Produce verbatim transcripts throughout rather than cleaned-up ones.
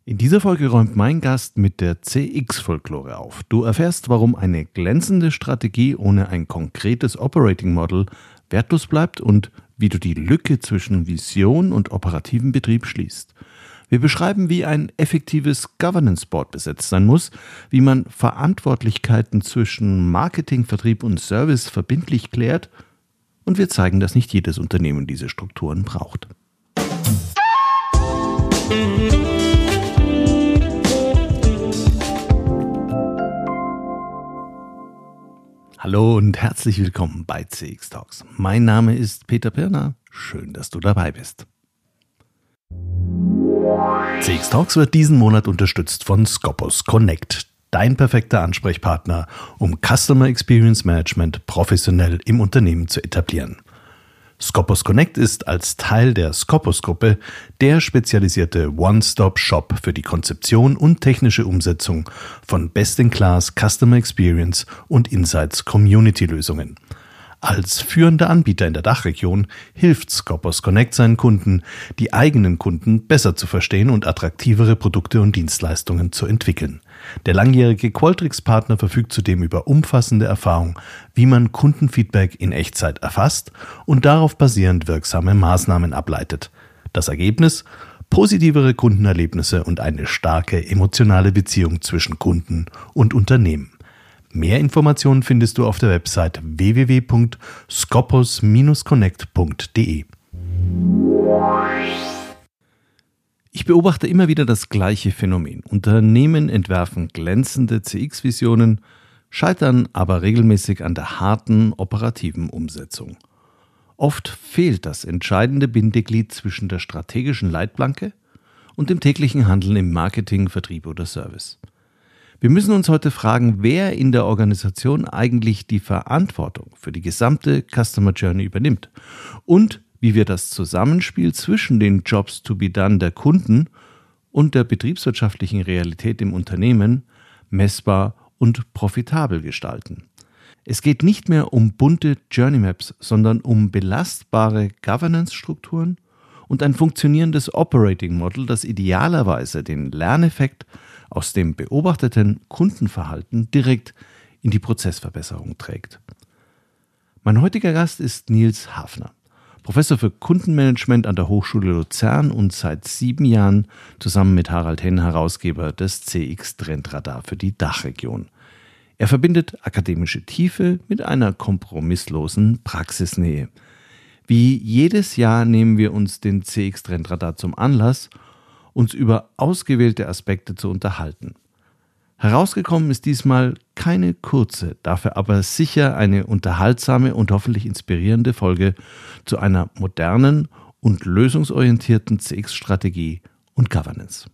In dieser Folge räumt mein Gast mit der C X-Folklore auf. Du erfährst, warum eine glänzende Strategie ohne ein konkretes Operating Model wertlos bleibt und wie du die Lücke zwischen Vision und operativem Betrieb schließt. Wir beschreiben, wie ein effektives Governance Board besetzt sein muss, wie man Verantwortlichkeiten zwischen Marketing, Vertrieb und Service verbindlich klärt, und wir zeigen, dass nicht jedes Unternehmen diese Strukturen braucht. Hallo und herzlich willkommen bei C X Talks. Mein Name ist Peter Pirner. Schön, dass du dabei bist. C X Talks wird diesen Monat unterstützt von Scopus Connect, dein perfekter Ansprechpartner, um Customer Experience Management professionell im Unternehmen zu etablieren. Scopus Connect ist als Teil der Scopus-Gruppe der spezialisierte One-Stop-Shop für die Konzeption und technische Umsetzung von Best-in-Class Customer Experience und Insights Community-Lösungen. Als führender Anbieter in der Dachregion hilft Scopus Connect seinen Kunden, die eigenen Kunden besser zu verstehen und attraktivere Produkte und Dienstleistungen zu entwickeln. Der langjährige Qualtrics-Partner verfügt zudem über umfassende Erfahrung, wie man Kundenfeedback in Echtzeit erfasst und darauf basierend wirksame Maßnahmen ableitet. Das Ergebnis? Positivere Kundenerlebnisse und eine starke emotionale Beziehung zwischen Kunden und Unternehmen. Mehr Informationen findest du auf der Website w w w punkt scopus dash connect punkt d e. Ich beobachte immer wieder das gleiche Phänomen. Unternehmen entwerfen glänzende C X-Visionen, scheitern aber regelmäßig an der harten operativen Umsetzung. Oft fehlt das entscheidende Bindeglied zwischen der strategischen Leitplanke und dem täglichen Handeln im Marketing, Vertrieb oder Service. Wir müssen uns heute fragen, wer in der Organisation eigentlich die Verantwortung für die gesamte Customer Journey übernimmt und wie wir das Zusammenspiel zwischen den Jobs to be done der Kunden und der betriebswirtschaftlichen Realität im Unternehmen messbar und profitabel gestalten. Es geht nicht mehr um bunte Journey Maps, sondern um belastbare Governance-Strukturen und ein funktionierendes Operating Model, das idealerweise den Lerneffekt aus dem beobachteten Kundenverhalten direkt in die Prozessverbesserung trägt. Mein heutiger Gast ist Nils Hafner, Professor für Kundenmanagement an der Hochschule Luzern und seit sieben Jahren zusammen mit Harald Henn Herausgeber des C X-Trendradar für die Dachregion. Er verbindet akademische Tiefe mit einer kompromisslosen Praxisnähe. Wie jedes Jahr nehmen wir uns den C X-Trendradar zum Anlass, uns über ausgewählte Aspekte zu unterhalten. Herausgekommen ist diesmal keine kurze, dafür aber sicher eine unterhaltsame und hoffentlich inspirierende Folge zu einer modernen und lösungsorientierten C X-Strategie und Governance.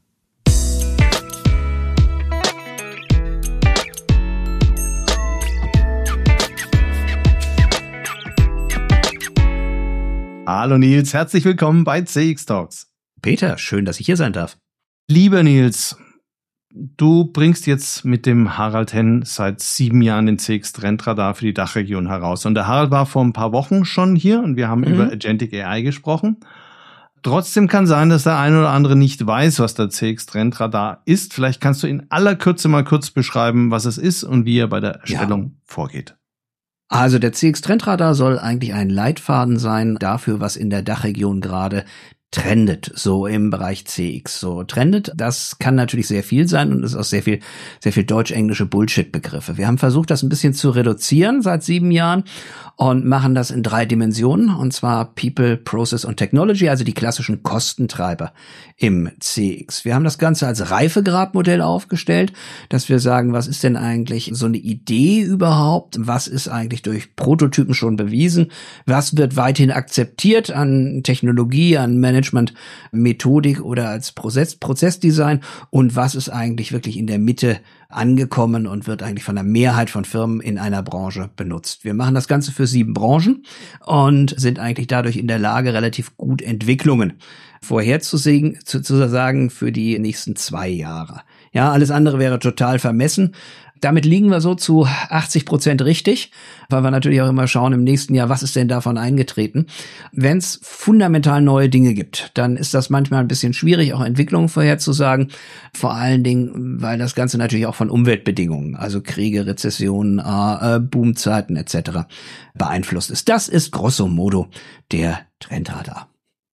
Hallo Nils, herzlich willkommen bei C X Talks. Peter, schön, dass ich hier sein darf. Lieber Nils, du bringst jetzt mit dem Harald Henn seit sieben Jahren den C X-Trendradar für die Dachregion heraus. Und der Harald war vor ein paar Wochen schon hier und wir haben mhm. über Agentic A I gesprochen. Trotzdem kann sein, dass der eine oder andere nicht weiß, was der C X-Trendradar ist. Vielleicht kannst du in aller Kürze mal kurz beschreiben, was es ist und wie er bei der Erstellung ja. vorgeht. Also der C X-Trendradar soll eigentlich ein Leitfaden sein dafür, was in der Dachregion gerade trendet, so im Bereich C X. So trendet, das kann natürlich sehr viel sein und ist auch sehr viel, sehr viel deutsch-englische Bullshit-Begriffe. Wir haben versucht, das ein bisschen zu reduzieren seit sieben Jahren und machen das in drei Dimensionen, und zwar People, Process und Technology, also die klassischen Kostentreiber im C X. Wir haben das Ganze als Reifegradmodell aufgestellt, dass wir sagen, was ist denn eigentlich so eine Idee überhaupt? Was ist eigentlich durch Prototypen schon bewiesen? Was wird weithin akzeptiert an Technologie, an Management, Methodik oder als Prozess, Prozessdesign? Und was ist eigentlich wirklich in der Mitte angekommen und wird eigentlich von der Mehrheit von Firmen in einer Branche benutzt? Wir machen das Ganze für sieben Branchen und sind eigentlich dadurch in der Lage, relativ gut Entwicklungen vorherzusehen, zu, zu sagen für die nächsten zwei Jahre. Ja, alles andere wäre total vermessen. Damit liegen wir so zu achtzig Prozent richtig, weil wir natürlich auch immer schauen im nächsten Jahr, was ist denn davon eingetreten. Wenn es fundamental neue Dinge gibt, dann ist das manchmal ein bisschen schwierig, auch Entwicklungen vorherzusagen. Vor allen Dingen, weil das Ganze natürlich auch von Umweltbedingungen, also Kriege, Rezessionen, äh, Boomzeiten et cetera beeinflusst ist. Das ist grosso modo der Trendradar.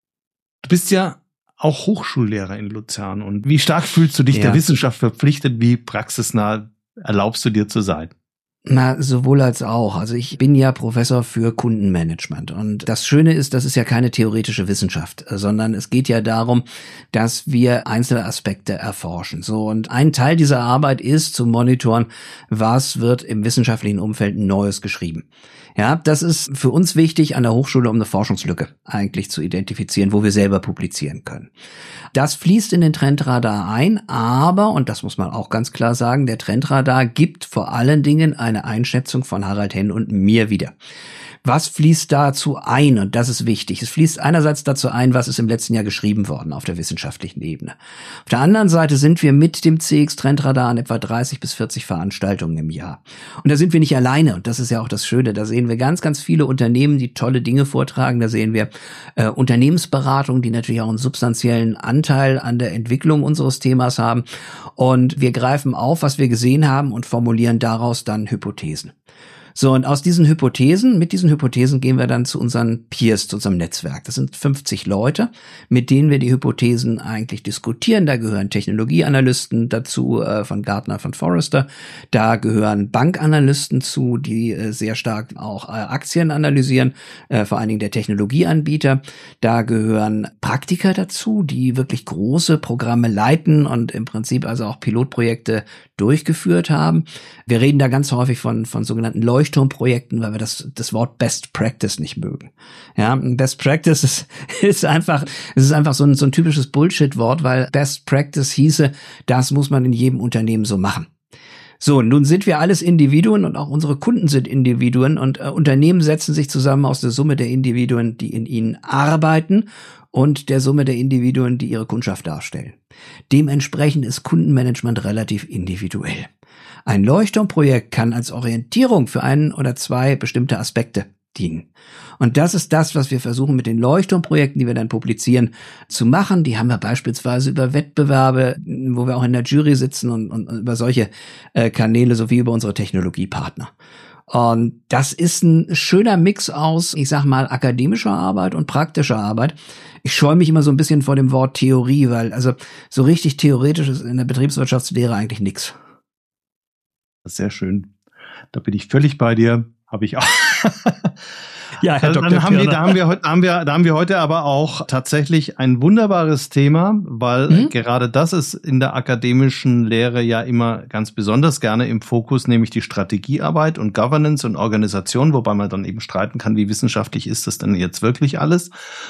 Du bist ja auch Hochschullehrer in Luzern. Und wie stark fühlst du dich ja. der Wissenschaft verpflichtet? Wie praxisnah erlaubst du dir zu sein? Na, sowohl als auch. Also ich bin ja Professor für Kundenmanagement. Und das Schöne ist, das ist ja keine theoretische Wissenschaft, sondern es geht ja darum, dass wir einzelne Aspekte erforschen. So, und ein Teil dieser Arbeit ist zu monitoren, was wird im wissenschaftlichen Umfeld Neues geschrieben. Ja, das ist für uns wichtig an der Hochschule, um eine Forschungslücke eigentlich zu identifizieren, wo wir selber publizieren können. Das fließt in den Trendradar ein, aber, und das muss man auch ganz klar sagen, der Trendradar gibt vor allen Dingen eine Einschätzung von Harald Henn und mir wieder. Was fließt dazu ein? Und das ist wichtig. Es fließt einerseits dazu ein, was ist im letzten Jahr geschrieben worden auf der wissenschaftlichen Ebene. Auf der anderen Seite sind wir mit dem C X Trendradar an etwa dreißig bis vierzig Veranstaltungen im Jahr. Und da sind wir nicht alleine. Und das ist ja auch das Schöne. Da sehen wir ganz, ganz viele Unternehmen, die tolle Dinge vortragen. Da sehen wir äh, Unternehmensberatungen, die natürlich auch einen substanziellen Anteil an der Entwicklung unseres Themas haben. Und wir greifen auf, was wir gesehen haben und formulieren daraus dann Hypothesen. So, und aus diesen Hypothesen, mit diesen Hypothesen gehen wir dann zu unseren Peers, zu unserem Netzwerk. Das sind fünfzig Leute, mit denen wir die Hypothesen eigentlich diskutieren. Da gehören Technologieanalysten dazu, äh, von Gartner, von Forrester. Da gehören Bankanalysten zu, die äh, sehr stark auch äh, Aktien analysieren, äh, vor allen Dingen der Technologieanbieter. Da gehören Praktiker dazu, die wirklich große Programme leiten und im Prinzip also auch Pilotprojekte durchgeführt haben. Wir reden da ganz häufig von, von sogenannten Leuchtturmprojekten, weil wir das, das Wort Best Practice nicht mögen. Ja, Best Practice ist, ist einfach, es ist einfach so ein, so ein typisches Bullshit-Wort, weil Best Practice hieße, das muss man in jedem Unternehmen so machen. So, nun sind wir alles Individuen und auch unsere Kunden sind Individuen und äh, Unternehmen setzen sich zusammen aus der Summe der Individuen, die in ihnen arbeiten und der Summe der Individuen, die ihre Kundschaft darstellen. Dementsprechend ist Kundenmanagement relativ individuell. Ein Leuchtturmprojekt kann als Orientierung für einen oder zwei bestimmte Aspekte dienen. Und das ist das, was wir versuchen mit den Leuchtturmprojekten, die wir dann publizieren, zu machen. Die haben wir beispielsweise über Wettbewerbe, wo wir auch in der Jury sitzen und, und über solche äh, Kanäle sowie über unsere Technologiepartner. Und das ist ein schöner Mix aus, ich sag mal, akademischer Arbeit und praktischer Arbeit. Ich scheue mich immer so ein bisschen vor dem Wort Theorie, weil also so richtig theoretisch ist in der Betriebswirtschaftslehre eigentlich nichts. Sehr schön. Da bin ich völlig bei dir. Habe ich auch. Ja, Herr Dann Doktor haben wir, Pirner. da haben wir heute, haben wir, da haben wir heute aber auch tatsächlich ein wunderbares Thema, weil Mhm. gerade das ist in der akademischen Lehre ja immer ganz besonders gerne im Fokus, nämlich die Strategiearbeit und Governance und Organisation, wobei man dann eben streiten kann, wie wissenschaftlich ist das denn jetzt wirklich alles.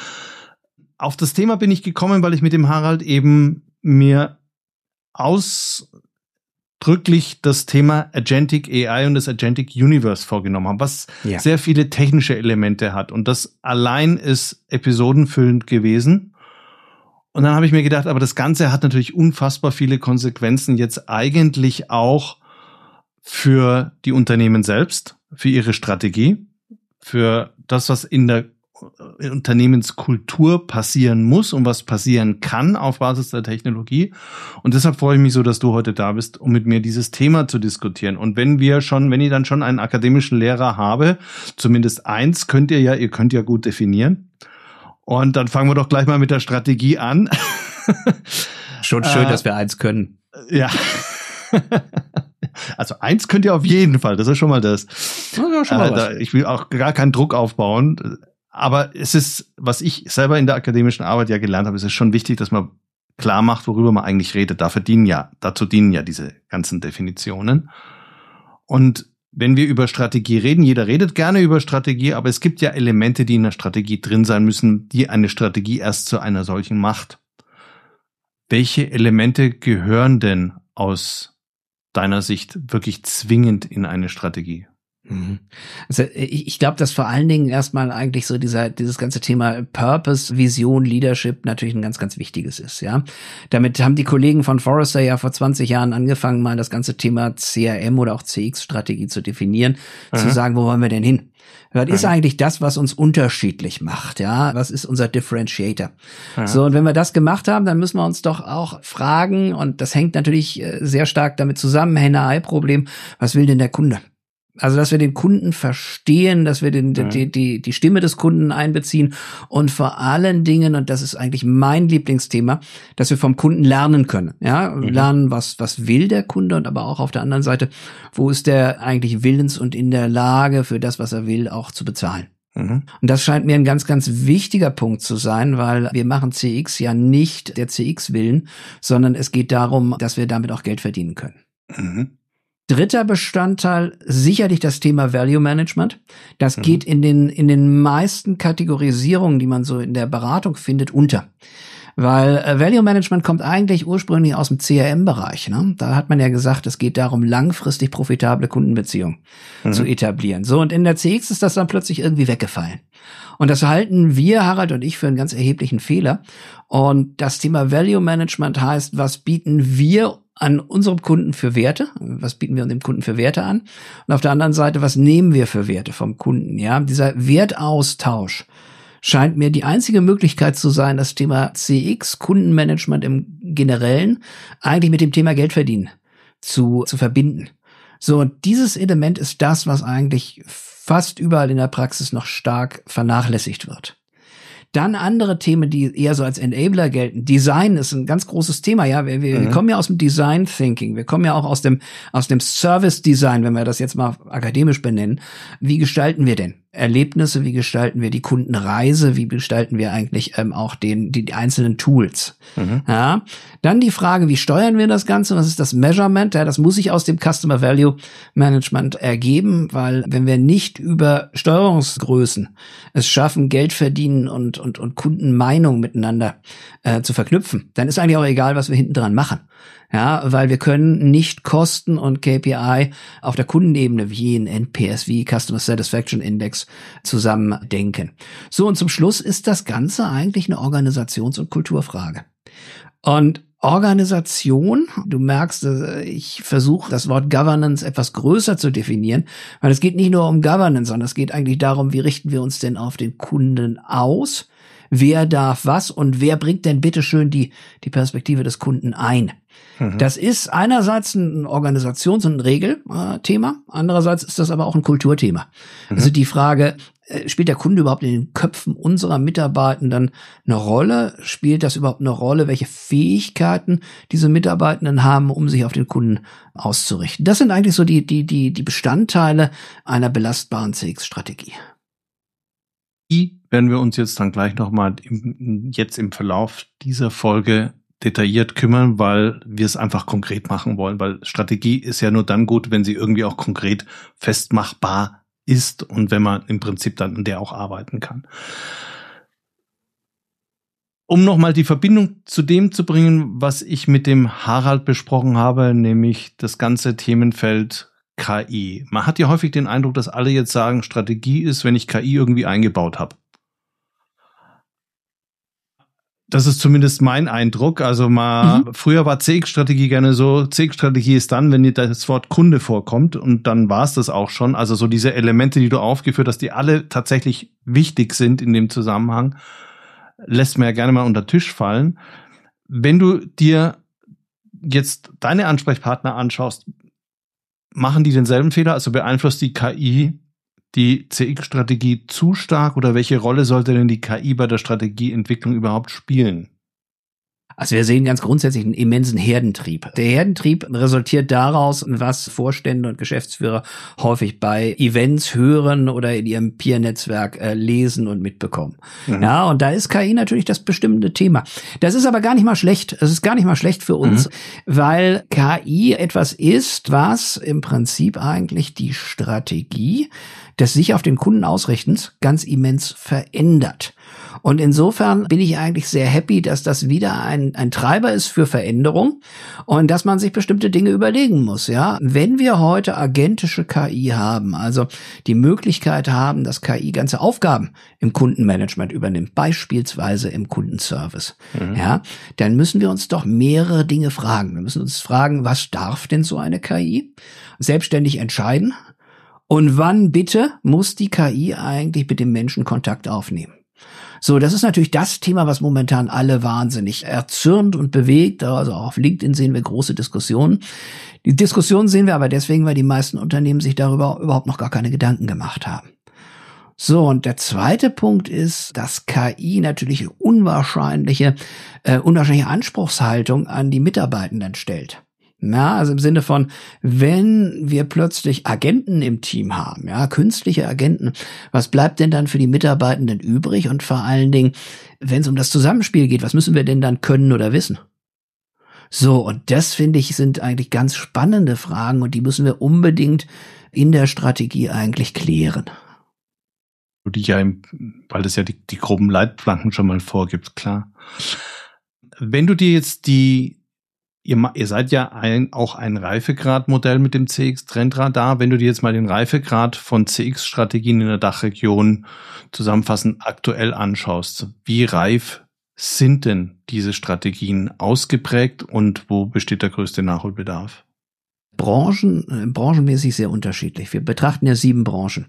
Auf das Thema bin ich gekommen, weil ich mit dem Harald eben mir aus drücklich das Thema Agentic A I und das Agentic Universe vorgenommen haben, was Ja. sehr viele technische Elemente hat. Und das allein ist episodenfüllend gewesen. Und dann habe ich mir gedacht, aber das Ganze hat natürlich unfassbar viele Konsequenzen jetzt eigentlich auch für die Unternehmen selbst, für ihre Strategie, für das, was in der Unternehmenskultur passieren muss und was passieren kann auf Basis der Technologie. Und deshalb freue ich mich so, dass du heute da bist, um mit mir dieses Thema zu diskutieren. Und wenn wir schon, wenn ich dann schon einen akademischen Lehrer habe, zumindest eins könnt ihr ja, ihr könnt ja gut definieren. Und dann fangen wir doch gleich mal mit der Strategie an. Schon schön, äh, dass wir eins können. Ja. Also eins könnt ihr auf jeden Fall, das ist schon mal das. Ja, schon mal äh, was. da, ich will auch gar keinen Druck aufbauen. Aber es ist, was ich selber in der akademischen Arbeit ja gelernt habe, es ist schon wichtig, dass man klar macht, worüber man eigentlich redet. Dafür dienen ja, dazu dienen ja diese ganzen Definitionen. Und wenn wir über Strategie reden, jeder redet gerne über Strategie, aber es gibt ja Elemente, die in der Strategie drin sein müssen, die eine Strategie erst zu einer solchen macht. Welche Elemente gehören denn aus deiner Sicht wirklich zwingend in eine Strategie? Also ich, ich glaube, dass vor allen Dingen erstmal eigentlich so dieser dieses ganze Thema Purpose, Vision, Leadership natürlich ein ganz, ganz wichtiges ist, ja. Damit haben die Kollegen von Forrester ja vor zwanzig Jahren angefangen, mal das ganze Thema C R M oder auch C X-Strategie zu definieren, mhm. zu sagen, wo wollen wir denn hin? Was mhm. ist eigentlich das, was uns unterschiedlich macht, ja? Was ist unser Differentiator? Mhm. So, und wenn wir das gemacht haben, dann müssen wir uns doch auch fragen, und das hängt natürlich sehr stark damit zusammen, Henne-Ei-Problem, was will denn der Kunde? Also, dass wir den Kunden verstehen, dass wir den, mhm. die, die, die Stimme des Kunden einbeziehen und vor allen Dingen, und das ist eigentlich mein Lieblingsthema, dass wir vom Kunden lernen können. Ja, mhm. lernen, was, was will der Kunde, und aber auch auf der anderen Seite, wo ist der eigentlich willens und in der Lage, für das, was er will, auch zu bezahlen. Mhm. Und das scheint mir ein ganz, ganz wichtiger Punkt zu sein, weil wir machen C X ja nicht der C X willen, sondern es geht darum, dass wir damit auch Geld verdienen können. Mhm. Dritter Bestandteil, sicherlich das Thema Value Management. Das mhm. geht in den, in den meisten Kategorisierungen, die man so in der Beratung findet, unter. Weil äh, Value Management kommt eigentlich ursprünglich aus dem C R M-Bereich. Ne? Da hat man ja gesagt, es geht darum, langfristig profitable Kundenbeziehungen mhm. zu etablieren. So, und in der C X ist das dann plötzlich irgendwie weggefallen. Und das halten wir, Harald und ich, für einen ganz erheblichen Fehler. Und das Thema Value Management heißt, was bieten wir an unserem Kunden für Werte? Was bieten wir dem Kunden für Werte an? Und auf der anderen Seite, was nehmen wir für Werte vom Kunden? Ja, dieser Wertaustausch scheint mir die einzige Möglichkeit zu sein, das Thema C X, Kundenmanagement im Generellen, eigentlich mit dem Thema Geld verdienen zu, zu verbinden. So, und dieses Element ist das, was eigentlich fast überall in der Praxis noch stark vernachlässigt wird. Dann andere Themen, die eher so als Enabler gelten. Design ist ein ganz großes Thema, ja. Wir, wir, mhm. wir kommen ja aus dem Design Thinking. Wir kommen ja auch aus dem, aus dem Service Design, wenn wir das jetzt mal akademisch benennen. Wie gestalten wir denn Erlebnisse? Wie gestalten wir die Kundenreise? Wie gestalten wir eigentlich ähm, auch den, die, die einzelnen Tools? Mhm. Ja. Dann die Frage, wie steuern wir das Ganze? Was ist das Measurement? Ja, das muss sich aus dem Customer Value Management ergeben, weil wenn wir nicht über Steuerungsgrößen es schaffen, Geld verdienen und und und Kundenmeinung miteinander äh, zu verknüpfen, dann ist eigentlich auch egal, was wir hinten dran machen. Ja, weil wir können nicht Kosten und K P I auf der Kundenebene wie ein N P S, wie Customer Satisfaction Index zusammen denken. So, und zum Schluss ist das Ganze eigentlich eine Organisations- und Kulturfrage. Und Organisation, du merkst, ich versuche das Wort Governance etwas größer zu definieren, weil es geht nicht nur um Governance, sondern es geht eigentlich darum, wie richten wir uns denn auf den Kunden aus? Wer darf was und wer bringt denn bitteschön die, die Perspektive des Kunden ein? Mhm. Das ist einerseits ein Organisations- und ein Regelthema, andererseits ist das aber auch ein Kulturthema. Mhm. Also die Frage, spielt der Kunde überhaupt in den Köpfen unserer Mitarbeitenden eine Rolle? Spielt das überhaupt eine Rolle, welche Fähigkeiten diese Mitarbeitenden haben, um sich auf den Kunden auszurichten? Das sind eigentlich so die, die, die, die Bestandteile einer belastbaren C X-Strategie. Die werden wir uns jetzt dann gleich nochmal im, jetzt im Verlauf dieser Folge detailliert kümmern, weil wir es einfach konkret machen wollen, weil Strategie ist ja nur dann gut, wenn sie irgendwie auch konkret festmachbar ist und wenn man im Prinzip dann an der auch arbeiten kann. Um nochmal die Verbindung zu dem zu bringen, was ich mit dem Harald besprochen habe, nämlich das ganze Themenfeld K I. Man hat ja häufig den Eindruck, dass alle jetzt sagen, Strategie ist, wenn ich K I irgendwie eingebaut habe. Das ist zumindest mein Eindruck. Also mal, mhm. früher war C X-Strategie gerne so, C X-Strategie ist dann, wenn das Wort Kunde vorkommt, und dann war es das auch schon. Also so diese Elemente, die du aufgeführt hast, die alle tatsächlich wichtig sind in dem Zusammenhang, lässt man ja gerne mal unter den Tisch fallen. Wenn du dir jetzt deine Ansprechpartner anschaust, machen die denselben Fehler? Also beeinflusst die K I die C X-Strategie zu stark, oder welche Rolle sollte denn die K I bei der Strategieentwicklung überhaupt spielen? Also wir sehen ganz grundsätzlich einen immensen Herdentrieb. Der Herdentrieb resultiert daraus, was Vorstände und Geschäftsführer häufig bei Events hören oder in ihrem Peer-Netzwerk äh, lesen und mitbekommen. Mhm. Ja, und da ist K I natürlich das bestimmende Thema. Das ist aber gar nicht mal schlecht. Es ist gar nicht mal schlecht für uns, mhm. weil K I etwas ist, was im Prinzip eigentlich die Strategie des sich auf den Kunden Ausrichtens ganz immens verändert. Und insofern bin ich eigentlich sehr happy, dass das wieder ein, ein Treiber ist für Veränderung und dass man sich bestimmte Dinge überlegen muss, ja. Wenn wir heute agentische K I haben, also die Möglichkeit haben, dass K I ganze Aufgaben im Kundenmanagement übernimmt, beispielsweise im Kundenservice, mhm. ja, dann müssen wir uns doch mehrere Dinge fragen. Wir müssen uns fragen, was darf denn so eine K I selbstständig entscheiden? Und wann bitte muss die K I eigentlich mit dem Menschen Kontakt aufnehmen? So, das ist natürlich das Thema, was momentan alle wahnsinnig erzürnt und bewegt. Also auch auf LinkedIn sehen wir große Diskussionen. Die Diskussionen sehen wir aber deswegen, weil die meisten Unternehmen sich darüber überhaupt noch gar keine Gedanken gemacht haben. So, und der zweite Punkt ist, dass K I natürlich unwahrscheinliche, äh, unwahrscheinliche Anspruchshaltung an die Mitarbeitenden stellt. Ja, also im Sinne von, wenn wir plötzlich Agenten im Team haben, ja, künstliche Agenten, was bleibt denn dann für die Mitarbeitenden übrig? Und vor allen Dingen, wenn es um das Zusammenspiel geht, was müssen wir denn dann können oder wissen? So, und das, finde ich, sind eigentlich ganz spannende Fragen und die müssen wir unbedingt in der Strategie eigentlich klären. Die ja, im, weil das ja die, die groben Leitplanken schon mal vorgibt, klar. Wenn du dir jetzt die Ihr, ihr seid ja ein, auch ein Reifegradmodell mit dem C X-Trendradar. Wenn du dir jetzt mal den Reifegrad von C X-Strategien in der Dachregion zusammenfassend aktuell anschaust, wie reif sind denn diese Strategien ausgeprägt und wo besteht der größte Nachholbedarf? Branchen, branchenmäßig sehr unterschiedlich. Wir betrachten ja sieben Branchen.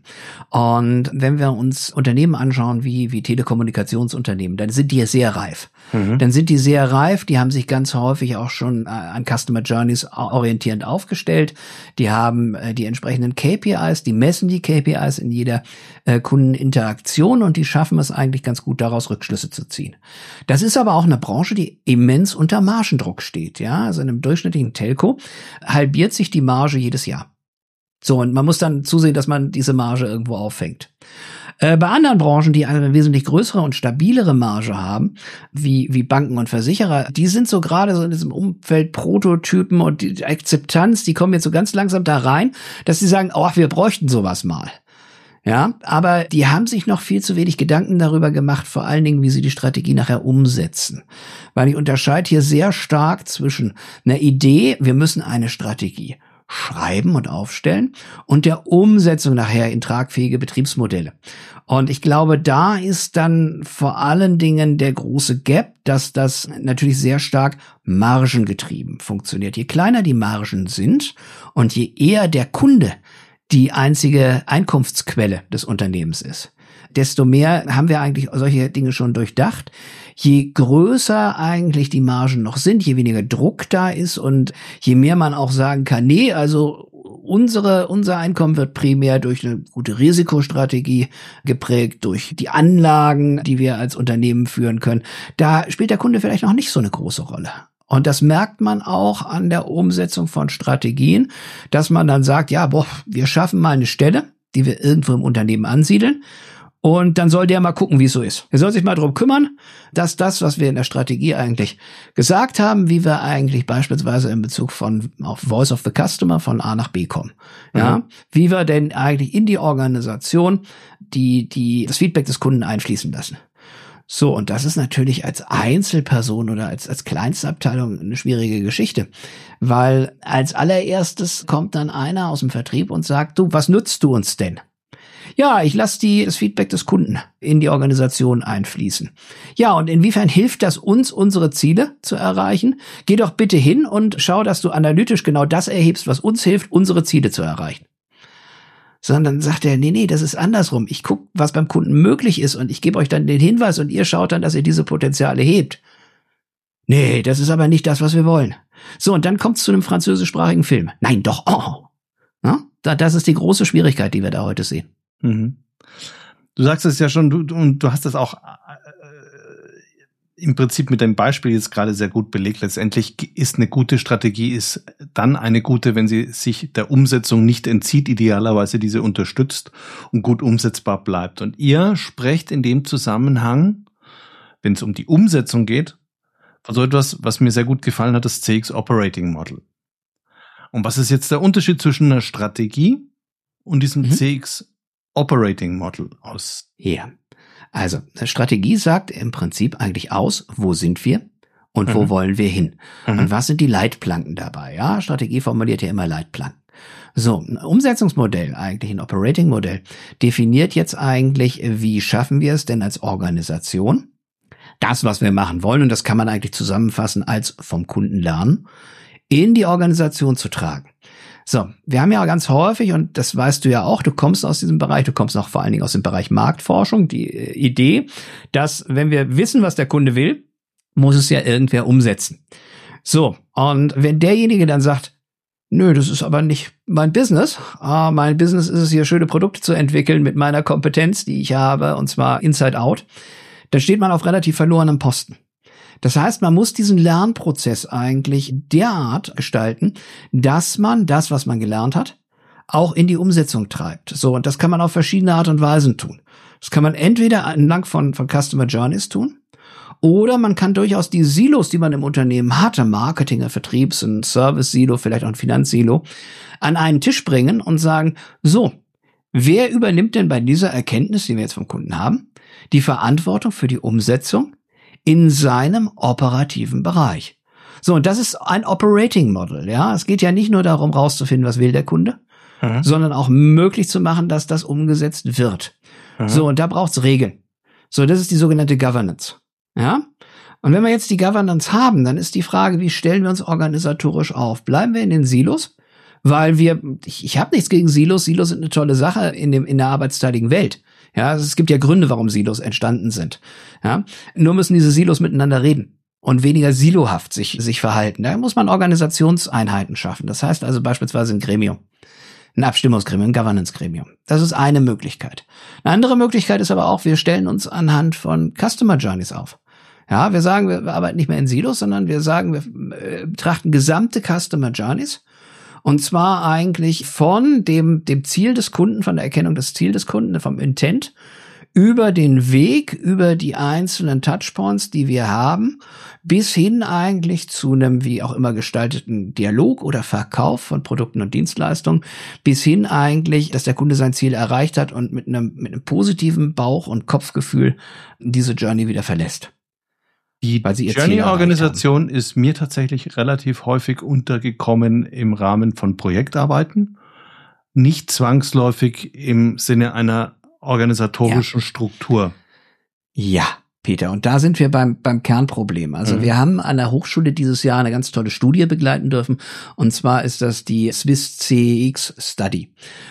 Und wenn wir uns Unternehmen anschauen wie, wie Telekommunikationsunternehmen, dann sind die ja sehr reif. Mhm. Dann sind die sehr reif, die haben sich ganz häufig auch schon an Customer Journeys orientierend aufgestellt. Die haben die entsprechenden K P Is, die messen die K P Is in jeder äh, Kundeninteraktion und die schaffen es eigentlich ganz gut, daraus Rückschlüsse zu ziehen. Das ist aber auch eine Branche, die immens unter Margendruck steht. Ja, also in einem durchschnittlichen Telco halbiert sich die Marge jedes Jahr. So, und man muss dann zusehen, dass man diese Marge irgendwo auffängt. Äh, bei anderen Branchen, die eine wesentlich größere und stabilere Marge haben, wie wie Banken und Versicherer, die sind so gerade so in diesem Umfeld Prototypen und die Akzeptanz, die kommen jetzt so ganz langsam da rein, dass sie sagen, oh, wir bräuchten sowas mal. Ja, aber die haben sich noch viel zu wenig Gedanken darüber gemacht, vor allen Dingen, wie sie die Strategie nachher umsetzen. Weil ich unterscheide hier sehr stark zwischen einer Idee, wir müssen eine Strategie schreiben und aufstellen, und der Umsetzung nachher in tragfähige Betriebsmodelle. Und ich glaube, da ist dann vor allen Dingen der große Gap, dass das natürlich sehr stark margengetrieben funktioniert. Je kleiner die Margen sind und je eher der Kunde die einzige Einkunftsquelle des Unternehmens ist, desto mehr haben wir eigentlich solche Dinge schon durchdacht. Je größer eigentlich die Margen noch sind, je weniger Druck da ist und je mehr man auch sagen kann, nee, also unsere, unser Einkommen wird primär durch eine gute Risikostrategie geprägt, durch die Anlagen, die wir als Unternehmen führen können, da spielt der Kunde vielleicht noch nicht so eine große Rolle. Und das merkt man auch an der Umsetzung von Strategien, dass man dann sagt, ja, boah, wir schaffen mal eine Stelle, die wir irgendwo im Unternehmen ansiedeln. Und dann soll der mal gucken, wie es so ist. Er soll sich mal darum kümmern, dass das, was wir in der Strategie eigentlich gesagt haben, wie wir eigentlich beispielsweise in Bezug von auf Voice of the Customer von A nach B kommen. Ja, mhm. Wie wir denn eigentlich in die Organisation die, die, das Feedback des Kunden einfließen lassen. So, und das ist natürlich als Einzelperson oder als, als Kleinstabteilung eine schwierige Geschichte. Weil als allererstes kommt dann einer aus dem Vertrieb und sagt, du, was nützt du uns denn? Ja, ich lasse die das Feedback des Kunden in die Organisation einfließen. Ja, und inwiefern hilft das uns, unsere Ziele zu erreichen? Geh doch bitte hin und schau, dass du analytisch genau das erhebst, was uns hilft, unsere Ziele zu erreichen. Sondern sagt er, nee, nee, das ist andersrum. Ich gucke, was beim Kunden möglich ist und ich gebe euch dann den Hinweis und ihr schaut dann, dass ihr diese Potenziale hebt. Nee, das ist aber nicht das, was wir wollen. So, und dann kommt es zu einem französischsprachigen Film. Nein, doch, oh. Ja, das ist die große Schwierigkeit, die wir da heute sehen. Mhm. Du sagst es ja schon, du, und du hast das auch im Prinzip mit deinem Beispiel jetzt gerade sehr gut belegt. Letztendlich ist eine gute Strategie ist dann eine gute, wenn sie sich der Umsetzung nicht entzieht, idealerweise diese unterstützt und gut umsetzbar bleibt. Und ihr sprecht in dem Zusammenhang, wenn es um die Umsetzung geht, von so etwas, was mir sehr gut gefallen hat, das C X Operating Model. Und was ist jetzt der Unterschied zwischen einer Strategie und diesem mhm. C X Operating Model aus? Ja. Also, eine Strategie sagt im Prinzip eigentlich aus, wo sind wir und wo mhm. wollen wir hin? Mhm. Und was sind die Leitplanken dabei? Ja, Strategie formuliert ja immer Leitplanken. So, ein Umsetzungsmodell, eigentlich ein Operating-Modell, definiert jetzt eigentlich, wie schaffen wir es denn als Organisation, das, was wir machen wollen, und das kann man eigentlich zusammenfassen als vom Kunden lernen, in die Organisation zu tragen. So, wir haben ja ganz häufig, und das weißt du ja auch, du kommst aus diesem Bereich, du kommst auch vor allen Dingen aus dem Bereich Marktforschung, die Idee, dass wenn wir wissen, was der Kunde will, muss es ja irgendwer umsetzen. So, und wenn derjenige dann sagt, nö, das ist aber nicht mein Business. Ah, mein Business ist es hier, schöne Produkte zu entwickeln mit meiner Kompetenz, die ich habe, und zwar inside out. Dann steht man auf relativ verlorenem Posten. Das heißt, man muss diesen Lernprozess eigentlich derart gestalten, dass man das, was man gelernt hat, auch in die Umsetzung treibt. So, und das kann man auf verschiedene Art und Weisen tun. Das kann man entweder entlang von, von Customer Journeys tun, oder man kann durchaus die Silos, die man im Unternehmen hatte, Marketing, ein Vertriebs-, ein Service-Silo, vielleicht auch ein Finanzsilo, an einen Tisch bringen und sagen, so, wer übernimmt denn bei dieser Erkenntnis, die wir jetzt vom Kunden haben, die Verantwortung für die Umsetzung in seinem operativen Bereich? So, und das ist ein Operating Model, ja. Es geht ja nicht nur darum, rauszufinden, was will der Kunde, mhm. sondern auch möglich zu machen, dass das umgesetzt wird. Mhm. So, und da braucht's Regeln. So, das ist die sogenannte Governance. Ja? Und wenn wir jetzt die Governance haben, dann ist die Frage, wie stellen wir uns organisatorisch auf? Bleiben wir in den Silos? Weil wir, ich, ich habe nichts gegen Silos. Silos sind eine tolle Sache in dem in der arbeitsteiligen Welt. Ja, also es gibt ja Gründe, warum Silos entstanden sind. Ja, nur müssen diese Silos miteinander reden und weniger silohaft sich sich verhalten. Da muss man Organisationseinheiten schaffen. Das heißt also beispielsweise ein Gremium. Ein Abstimmungsgremium, ein Governance-Gremium. Das ist eine Möglichkeit. Eine andere Möglichkeit ist aber auch, wir stellen uns anhand von Customer Journeys auf. Ja, wir sagen, wir arbeiten nicht mehr in Silos, sondern wir sagen, wir äh, betrachten gesamte Customer Journeys. Und zwar eigentlich von dem, dem Ziel des Kunden, von der Erkennung des Ziels des Kunden, vom Intent, über den Weg, über die einzelnen Touchpoints, die wir haben, bis hin eigentlich zu einem wie auch immer gestalteten Dialog oder Verkauf von Produkten und Dienstleistungen, bis hin eigentlich, dass der Kunde sein Ziel erreicht hat und mit einem, mit einem positiven Bauch- und Kopfgefühl diese Journey wieder verlässt. Die Journey-Organisation ist mir tatsächlich relativ häufig untergekommen im Rahmen von Projektarbeiten, nicht zwangsläufig im Sinne einer organisatorischen ja. Struktur. Ja, Peter, und da sind wir beim beim Kernproblem. Also mhm. wir haben an der Hochschule dieses Jahr eine ganz tolle Studie begleiten dürfen, und zwar ist das die Swiss C E X Study.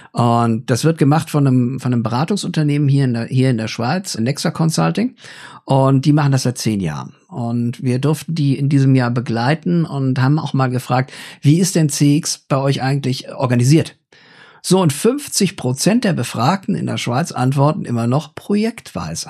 Und das wird gemacht von einem von einem Beratungsunternehmen hier in der hier in der Schweiz, Nexa Consulting, und die machen das seit zehn Jahren. Und wir durften die in diesem Jahr begleiten und haben auch mal gefragt, wie ist denn C X bei euch eigentlich organisiert? So, und fünfzig Prozent der Befragten in der Schweiz antworten immer noch projektweise.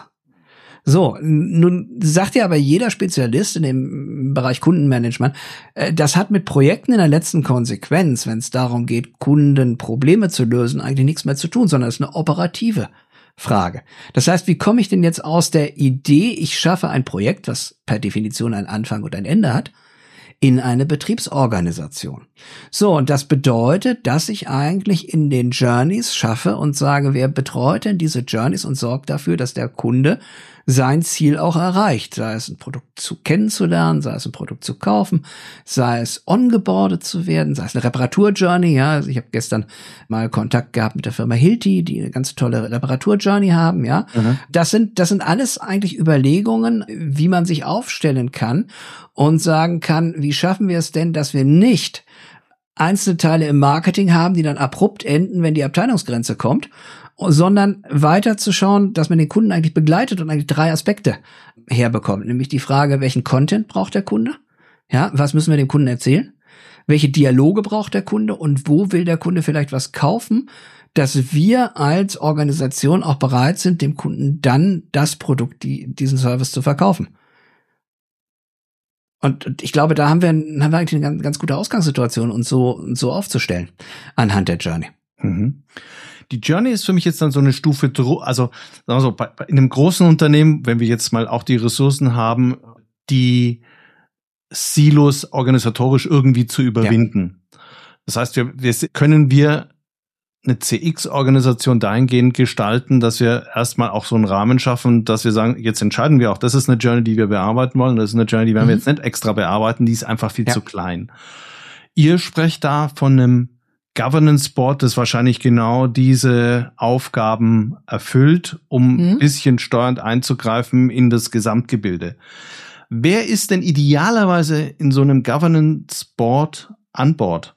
So, nun sagt ja aber jeder Spezialist in dem Bereich Kundenmanagement, das hat mit Projekten in der letzten Konsequenz, wenn es darum geht, Kunden Probleme zu lösen, eigentlich nichts mehr zu tun, sondern es ist eine operative Frage. Das heißt, wie komme ich denn jetzt aus der Idee, ich schaffe ein Projekt, was per Definition einen Anfang und ein Ende hat, in eine Betriebsorganisation? So, und das bedeutet, dass ich eigentlich in den Journeys schaffe und sage, wer betreut denn diese Journeys und sorgt dafür, dass der Kunde sein Ziel auch erreicht, sei es ein Produkt zu kennenzulernen, sei es ein Produkt zu kaufen, sei es ongeboardet zu werden, sei es eine Reparatur-Journey. Ja, also ich habe gestern mal Kontakt gehabt mit der Firma Hilti, die eine ganz tolle Reparatur-Journey haben. Ja, mhm. das sind das sind alles eigentlich Überlegungen, wie man sich aufstellen kann und sagen kann, wie schaffen wir es denn, dass wir nicht einzelne Teile im Marketing haben, die dann abrupt enden, wenn die Abteilungsgrenze kommt, sondern weiter zu schauen, dass man den Kunden eigentlich begleitet und eigentlich drei Aspekte herbekommt. Nämlich die Frage, welchen Content braucht der Kunde? Ja, was müssen wir dem Kunden erzählen? Welche Dialoge braucht der Kunde? Und wo will der Kunde vielleicht was kaufen, dass wir als Organisation auch bereit sind, dem Kunden dann das Produkt, die, diesen Service zu verkaufen? Und, und ich glaube, da haben wir, haben wir eigentlich eine ganz, ganz gute Ausgangssituation, uns so, so aufzustellen anhand der Journey. Mhm. Die Journey ist für mich jetzt dann so eine Stufe, also sagen wir so, bei, bei in einem großen Unternehmen, wenn wir jetzt mal auch die Ressourcen haben, die Silos organisatorisch irgendwie zu überwinden. Ja. Das heißt, wir, wir können wir eine C X-Organisation dahingehend gestalten, dass wir erstmal auch so einen Rahmen schaffen, dass wir sagen, jetzt entscheiden wir auch, das ist eine Journey, die wir bearbeiten wollen, das ist eine Journey, die werden mhm. wir jetzt nicht extra bearbeiten, die ist einfach viel ja. zu klein. Ihr sprecht da von einem Governance Board, das wahrscheinlich genau diese Aufgaben erfüllt, um mhm. ein bisschen steuernd einzugreifen in das Gesamtgebilde. Wer ist denn idealerweise in so einem Governance Board an Bord?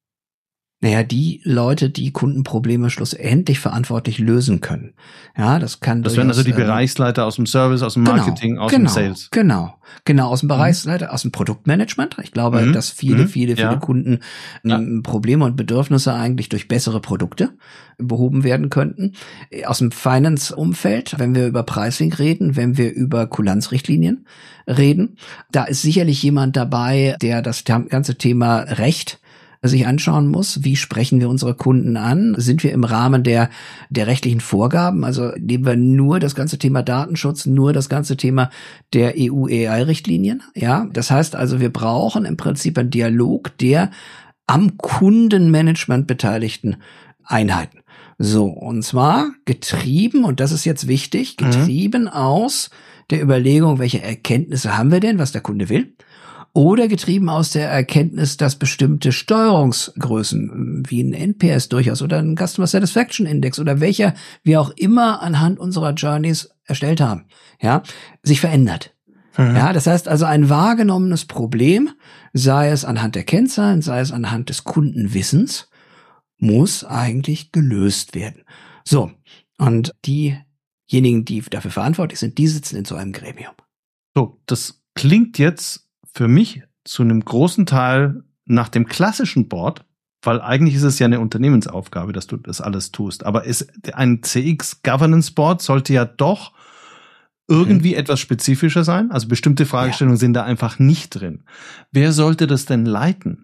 Naja, die Leute, die Kundenprobleme schlussendlich verantwortlich lösen können. Ja, das kann Das wären also die ähm, Bereichsleiter aus dem Service, aus dem Marketing, genau, aus genau, dem Sales. Genau, genau, aus dem Bereichsleiter, mhm. aus dem Produktmanagement. Ich glaube, mhm. dass viele, viele, viele ja. Kunden ja. Probleme und Bedürfnisse eigentlich durch bessere Produkte behoben werden könnten. Aus dem Finance-Umfeld, wenn wir über Pricing reden, wenn wir über Kulanzrichtlinien reden, da ist sicherlich jemand dabei, der das ganze Thema Recht sich anschauen muss, wie sprechen wir unsere Kunden an? Sind wir im Rahmen der der rechtlichen Vorgaben? Also nehmen wir nur das ganze Thema Datenschutz, nur das ganze Thema der E U A I-Richtlinien? Ja, das heißt also, wir brauchen im Prinzip einen Dialog der am Kundenmanagement beteiligten Einheiten. So, und zwar getrieben, und das ist jetzt wichtig, getrieben mhm. aus der Überlegung, welche Erkenntnisse haben wir denn, was der Kunde will? Oder getrieben aus der Erkenntnis, dass bestimmte Steuerungsgrößen, wie ein N P S durchaus oder ein Customer Satisfaction Index oder welcher wir auch immer anhand unserer Journeys erstellt haben, ja, sich verändert. Mhm. Ja, das heißt also, ein wahrgenommenes Problem, sei es anhand der Kennzahlen, sei es anhand des Kundenwissens, muss eigentlich gelöst werden. So, und diejenigen, die dafür verantwortlich sind, die sitzen in so einem Gremium. So, das klingt jetzt für mich zu einem großen Teil nach dem klassischen Board, weil eigentlich ist es ja eine Unternehmensaufgabe, dass du das alles tust. Aber ist ein C X Governance Board sollte ja doch irgendwie mhm. etwas spezifischer sein. Also bestimmte Fragestellungen ja. sind da einfach nicht drin. Wer sollte das denn leiten?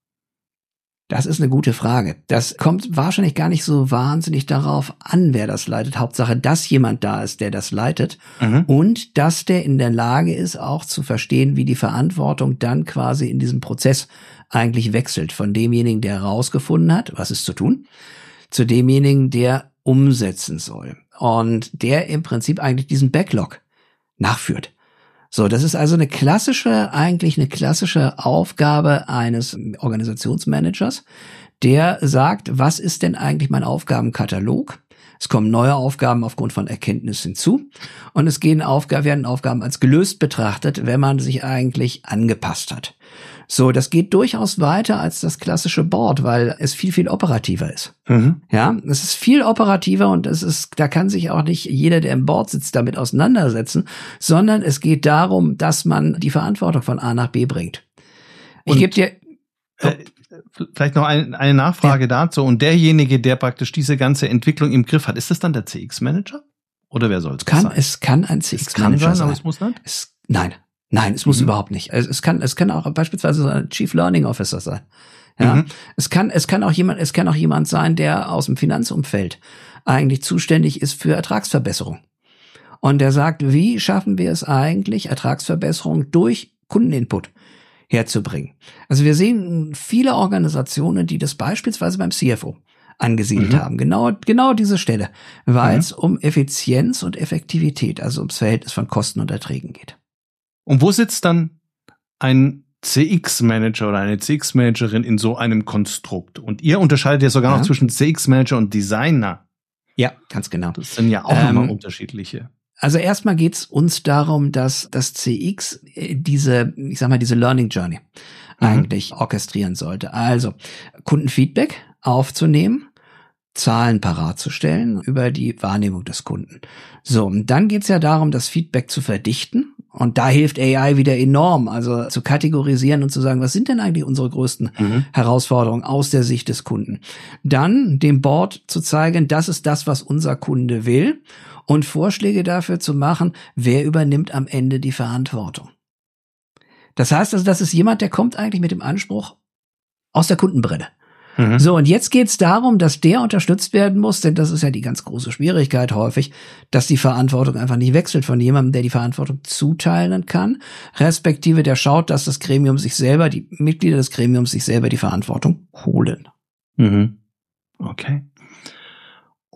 Das ist eine gute Frage. Das kommt wahrscheinlich gar nicht so wahnsinnig darauf an, wer das leitet. Hauptsache, dass jemand da ist, der das leitet mhm. und dass der in der Lage ist, auch zu verstehen, wie die Verantwortung dann quasi in diesem Prozess eigentlich wechselt. Von demjenigen, der herausgefunden hat, was ist zu tun, zu demjenigen, der umsetzen soll. Und der im Prinzip eigentlich diesen Backlog nachführt. So, das ist also eine klassische, eigentlich eine klassische Aufgabe eines Organisationsmanagers, der sagt, was ist denn eigentlich mein Aufgabenkatalog? Es kommen neue Aufgaben aufgrund von Erkenntnis hinzu und es gehen Aufgaben, werden Aufgaben als gelöst betrachtet, wenn man sich eigentlich angepasst hat. So, das geht durchaus weiter als das klassische Board, weil es viel, viel operativer ist. Mhm. Ja, es ist viel operativer und es ist, da kann sich auch nicht jeder, der im Board sitzt, damit auseinandersetzen, sondern es geht darum, dass man die Verantwortung von A nach B bringt. Ich gebe dir äh, vielleicht noch ein, eine Nachfrage ja. dazu. Und derjenige, der praktisch diese ganze Entwicklung im Griff hat, ist das dann der C X-Manager? Oder wer soll es sein? Es kann ein C X-Manager sein, aber es muss nicht? Es, nein. Nein, es muss mhm. überhaupt nicht. Es, es kann, es kann auch beispielsweise so ein Chief Learning Officer sein. Ja, mhm. es kann, es kann auch jemand, es kann auch jemand sein, der aus dem Finanzumfeld eigentlich zuständig ist für Ertragsverbesserung. Und der sagt, wie schaffen wir es eigentlich, Ertragsverbesserung durch Kundeninput herzubringen? Also wir sehen viele Organisationen, die das beispielsweise beim C F O angesiedelt mhm. haben. Genau, genau diese Stelle, weil mhm. es um Effizienz und Effektivität, also ums Verhältnis von Kosten und Erträgen geht. Und wo sitzt dann ein C X-Manager oder eine C X-Managerin in so einem Konstrukt? Und ihr unterscheidet ja sogar ja. noch zwischen C X-Manager und Designer. Ja, ganz genau. Das sind ja auch ähm, nochmal unterschiedliche. Also erstmal geht's uns darum, dass das C X diese, ich sag mal, diese Learning Journey mhm. eigentlich orchestrieren sollte. Also Kundenfeedback aufzunehmen, Zahlen parat zu stellen über die Wahrnehmung des Kunden. So, und dann geht's ja darum, das Feedback zu verdichten. Und da hilft A I wieder enorm, also zu kategorisieren und zu sagen, was sind denn eigentlich unsere größten mhm. Herausforderungen aus der Sicht des Kunden? Dann dem Board zu zeigen, das ist das, was unser Kunde will und Vorschläge dafür zu machen, wer übernimmt am Ende die Verantwortung. Das heißt also, das ist jemand, der kommt eigentlich mit dem Anspruch aus der Kundenbrille. Mhm. So, und jetzt geht's darum, dass der unterstützt werden muss, denn das ist ja die ganz große Schwierigkeit häufig, dass die Verantwortung einfach nicht wechselt von jemandem, der die Verantwortung zuteilen kann, respektive der schaut, dass das Gremium sich selber, die Mitglieder des Gremiums sich selber die Verantwortung holen. Mhm. Okay.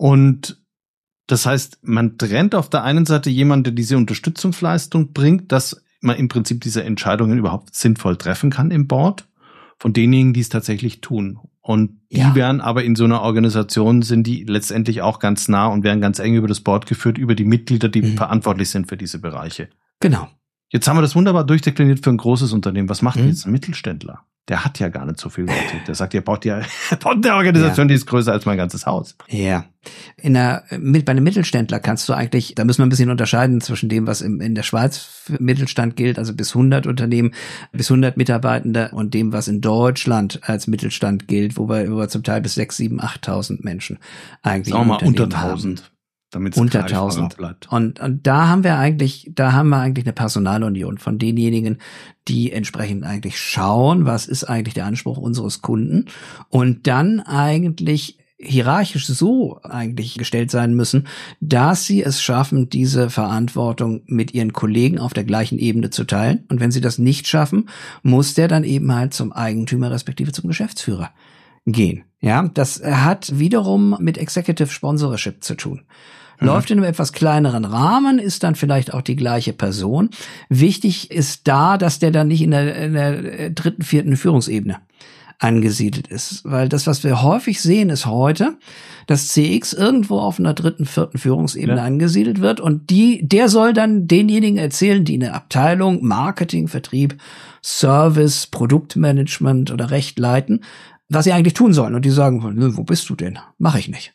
Und das heißt, man trennt auf der einen Seite jemanden, der diese Unterstützungsleistung bringt, dass man im Prinzip diese Entscheidungen überhaupt sinnvoll treffen kann im Board, von denjenigen, die es tatsächlich tun. Und die ja. werden aber in so einer Organisation, sind die letztendlich auch ganz nah und werden ganz eng über das Board geführt, über die Mitglieder, die mhm. verantwortlich sind für diese Bereiche. Genau. Jetzt haben wir das wunderbar durchdekliniert für ein großes Unternehmen. Was macht mhm. jetzt ein Mittelständler? Der hat ja gar nicht so viel Leute. Der sagt, ihr baut ja baut eine Organisation, ja. die ist größer als mein ganzes Haus. Ja. In der, mit, bei einem Mittelständler kannst du eigentlich, da müssen wir ein bisschen unterscheiden zwischen dem, was im, in der Schweiz für Mittelstand gilt, also bis hundert Unternehmen, bis hundert Mitarbeitende, und dem, was in Deutschland als Mittelstand gilt, wo wir, wo wir zum Teil bis sechs, sieben, achttausend Menschen eigentlich Sagen wir mal unter tausend. Damit es unter tausend bleibt. Und, und da haben wir eigentlich, da haben wir eigentlich eine Personalunion von denjenigen, die entsprechend eigentlich schauen, was ist eigentlich der Anspruch unseres Kunden, und dann eigentlich hierarchisch so eigentlich gestellt sein müssen, dass sie es schaffen, diese Verantwortung mit ihren Kollegen auf der gleichen Ebene zu teilen. Und wenn sie das nicht schaffen, muss der dann eben halt zum Eigentümer respektive zum Geschäftsführer gehen. Ja, das hat wiederum mit Executive Sponsorship zu tun. Läuft in einem etwas kleineren Rahmen, ist dann vielleicht auch die gleiche Person. Wichtig ist da, dass der dann nicht in der, in der dritten, vierten Führungsebene angesiedelt ist. Weil das, was wir häufig sehen, ist heute, dass C X irgendwo auf einer dritten, vierten Führungsebene ja. angesiedelt wird, und die, der soll dann denjenigen erzählen, die eine Abteilung Marketing, Vertrieb, Service, Produktmanagement oder Recht leiten, was sie eigentlich tun sollen. Und die sagen, wo bist du denn? Mach ich nicht.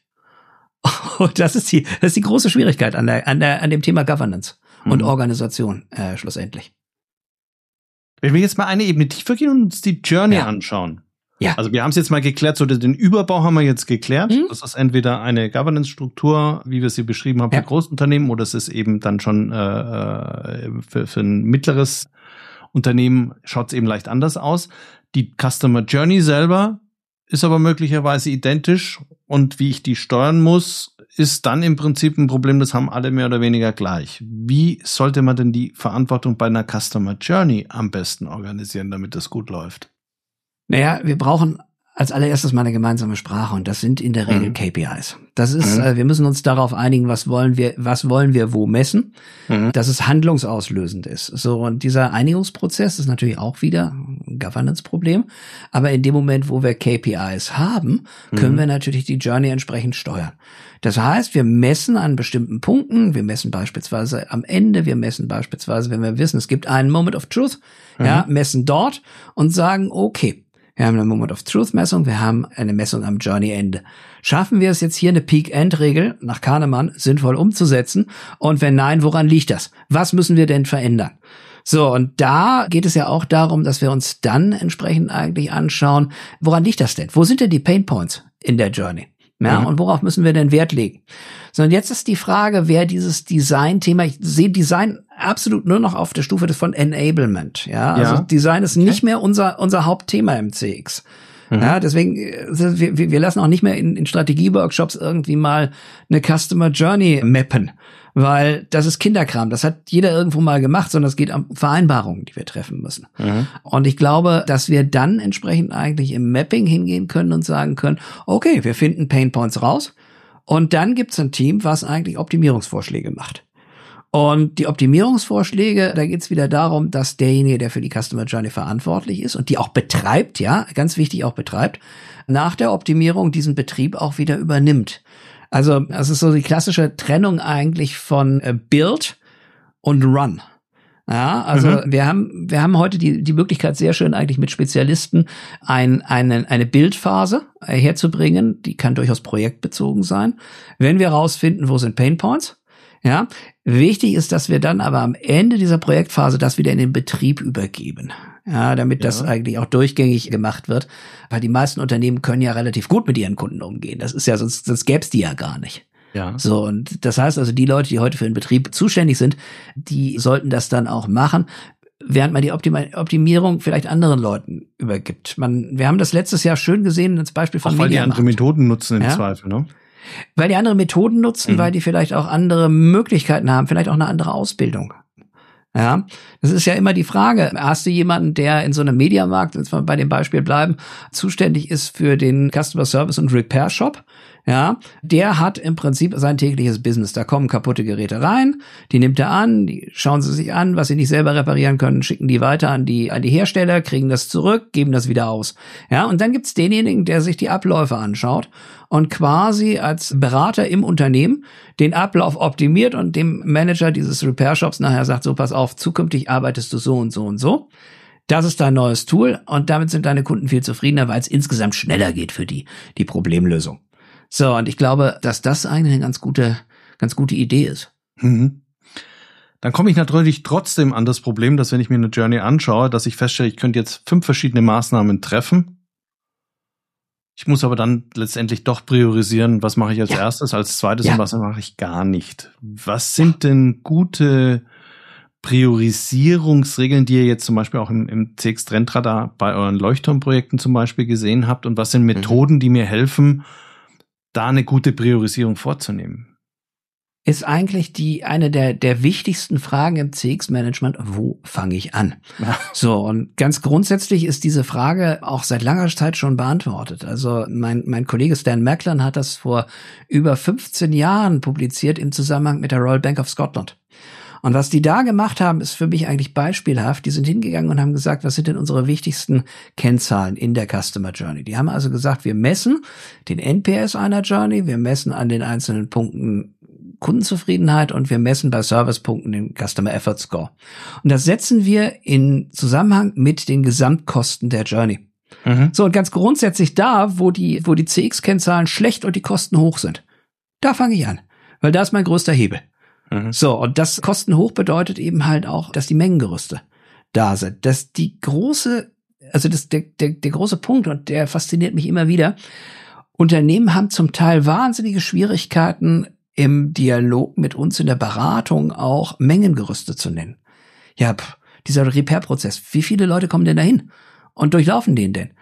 Und das ist die, das ist die große Schwierigkeit an der, an der, an dem Thema Governance und mhm. Organisation, äh, schlussendlich. Wenn wir jetzt mal eine Ebene tiefer gehen und uns die Journey ja. anschauen. Ja. Also wir haben es jetzt mal geklärt, so den Überbau haben wir jetzt geklärt. Mhm. Das ist entweder eine Governance-Struktur, wie wir sie beschrieben haben, für ja. Großunternehmen, oder es ist eben dann schon äh, für, für ein mittleres Unternehmen schaut es eben leicht anders aus. Die Customer Journey selber ist aber möglicherweise identisch, und wie ich die steuern muss, ist dann im Prinzip ein Problem, das haben alle mehr oder weniger gleich. Wie sollte man denn die Verantwortung bei einer Customer Journey am besten organisieren, damit das gut läuft? Naja, wir brauchen als allererstes mal eine gemeinsame Sprache, und das sind in der Regel mhm. K P Is. Das ist, mhm. äh, wir müssen uns darauf einigen, was wollen wir, was wollen wir wo messen, mhm. dass es handlungsauslösend ist. So, und dieser Einigungsprozess ist natürlich auch wieder ein Governance-Problem, aber in dem Moment, wo wir K P Is haben, können mhm. wir natürlich die Journey entsprechend steuern. Das heißt, wir messen an bestimmten Punkten, wir messen beispielsweise am Ende, wir messen beispielsweise, wenn wir wissen, es gibt einen Moment of Truth, mhm. ja, messen dort und sagen, okay, wir haben eine Moment of Truth-Messung, wir haben eine Messung am Journey-Ende. Schaffen wir es jetzt hier, eine Peak-End-Regel nach Kahnemann sinnvoll umzusetzen? Und wenn nein, woran liegt das? Was müssen wir denn verändern? So, und da geht es ja auch darum, dass wir uns dann entsprechend eigentlich anschauen, woran liegt das denn? Wo sind denn die Pain Points in der Journey? Ja, mhm. und worauf müssen wir denn Wert legen? So, und jetzt ist die Frage, wer dieses Design-Thema, ich sehe Design absolut nur noch auf der Stufe von Enablement, ja, also ja. Design ist okay. nicht mehr unser, unser Hauptthema im C X. Mhm. Ja, deswegen, wir, wir lassen auch nicht mehr in, in Strategie-Workshops irgendwie mal eine Customer Journey mappen, weil das ist Kinderkram. Das hat jeder irgendwo mal gemacht, sondern es geht um Vereinbarungen, die wir treffen müssen. Mhm. Und ich glaube, dass wir dann entsprechend eigentlich im Mapping hingehen können und sagen können, okay, wir finden Pain Points raus, und dann gibt's ein Team, was eigentlich Optimierungsvorschläge macht. Und die Optimierungsvorschläge, da geht's wieder darum, dass derjenige, der für die Customer Journey verantwortlich ist und die auch betreibt, ja, ganz wichtig auch betreibt, nach der Optimierung diesen Betrieb auch wieder übernimmt. Also das ist so die klassische Trennung eigentlich von äh, Build und Run. Ja, also mhm. wir haben wir haben heute die die Möglichkeit, sehr schön eigentlich mit Spezialisten ein eine eine Bildphase herzubringen, die kann durchaus projektbezogen sein. Wenn wir rausfinden, wo sind Pain Points, ja, wichtig ist, dass wir dann aber am Ende dieser Projektphase das wieder in den Betrieb übergeben. Ja, damit ja. das eigentlich auch durchgängig gemacht wird, weil die meisten Unternehmen können ja relativ gut mit ihren Kunden umgehen. Das ist ja, sonst, sonst gäb's die ja gar nicht. Ja. So, und das heißt also, die Leute, die heute für den Betrieb zuständig sind, die sollten das dann auch machen, während man die Optim- Optimierung vielleicht anderen Leuten übergibt. Man, wir haben das letztes Jahr schön gesehen, als Beispiel von auch weil die andere Methoden nutzen im ja? Zweifel, ne? Weil die andere Methoden nutzen, mhm. weil die vielleicht auch andere Möglichkeiten haben, vielleicht auch eine andere Ausbildung. Ja, das ist ja immer die Frage. Hast du jemanden, der in so einem Mediamarkt, wenn wir bei dem Beispiel bleiben, zuständig ist für den Customer Service und Repair Shop? ja, der hat im Prinzip sein tägliches Business. Da kommen kaputte Geräte rein, die nimmt er an, die schauen sie sich an, was sie nicht selber reparieren können, schicken die weiter an die an die Hersteller, kriegen das zurück, geben das wieder aus. Ja, und dann gibt's denjenigen, der sich die Abläufe anschaut und quasi als Berater im Unternehmen den Ablauf optimiert und dem Manager dieses Repair-Shops nachher sagt, so pass auf, zukünftig arbeitest du so und so und so. Das ist dein neues Tool und damit sind deine Kunden viel zufriedener, weil es insgesamt schneller geht für die, die Problemlösung. So, und ich glaube, dass das eigentlich eine ganz gute, ganz gute Idee ist. Mhm. Dann komme ich natürlich trotzdem an das Problem, dass wenn ich mir eine Journey anschaue, dass ich feststelle, ich könnte jetzt fünf verschiedene Maßnahmen treffen. Ich muss aber dann letztendlich doch priorisieren, was mache ich als ja. erstes, als zweites ja. und was mache ich gar nicht. Was sind denn gute Priorisierungsregeln, die ihr jetzt zum Beispiel auch im, im C X-Trendradar bei euren Leuchtturmprojekten zum Beispiel gesehen habt? Und was sind Methoden, mhm. die mir helfen, da eine gute Priorisierung vorzunehmen? Ist eigentlich die eine der der wichtigsten Fragen im C X-Management, wo fange ich an? Ja. So, und ganz grundsätzlich ist diese Frage auch seit langer Zeit schon beantwortet. Also mein mein Kollege Stan Macklin hat das vor über fünfzehn Jahren publiziert im Zusammenhang mit der Royal Bank of Scotland. Und was die da gemacht haben, ist für mich eigentlich beispielhaft. Die sind hingegangen und haben gesagt, was sind denn unsere wichtigsten Kennzahlen in der Customer Journey? Die haben also gesagt, wir messen den N P S einer Journey, wir messen an den einzelnen Punkten Kundenzufriedenheit und wir messen bei Servicepunkten den Customer Effort Score. Und das setzen wir in Zusammenhang mit den Gesamtkosten der Journey. Mhm. So, und ganz grundsätzlich da, wo die, wo die C X-Kennzahlen schlecht und die Kosten hoch sind, da fange ich an, weil da ist mein größter Hebel. Mhm. So, und das Kosten hoch bedeutet eben halt auch, dass die Mengengerüste da sind. Dass die große, also das, der, der, der große Punkt, und der fasziniert mich immer wieder, Unternehmen haben zum Teil wahnsinnige Schwierigkeiten, im Dialog mit uns in der Beratung auch Mengengerüste zu nennen. Ja, pff, dieser Repair-Prozess, wie viele Leute kommen denn dahin und durchlaufen den denn?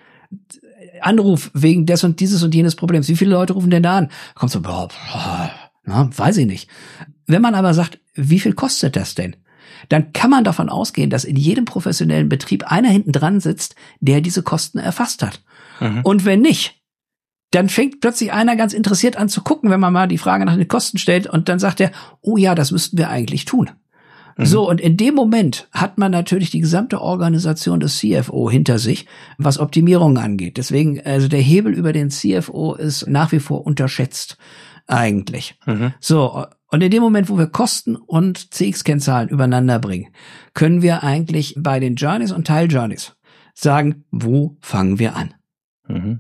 Anruf wegen des und dieses und jenes Problems, wie viele Leute rufen denn da an? Kommt so, boah, boah, na, weiß ich nicht. Wenn man aber sagt, wie viel kostet das denn? Dann kann man davon ausgehen, dass in jedem professionellen Betrieb einer hinten dran sitzt, der diese Kosten erfasst hat. Mhm. Und wenn nicht, dann fängt plötzlich einer ganz interessiert an zu gucken, wenn man mal die Frage nach den Kosten stellt und dann sagt er, oh ja, das müssten wir eigentlich tun. Mhm. So, und in dem Moment hat man natürlich die gesamte Organisation des C F O hinter sich, was Optimierungen angeht. Deswegen, also der Hebel über den C F O ist nach wie vor unterschätzt eigentlich. Mhm. So, und in dem Moment, wo wir Kosten und C X-Kennzahlen übereinander bringen, können wir eigentlich bei den Journeys und Teil-Journeys sagen, wo fangen wir an? Mhm.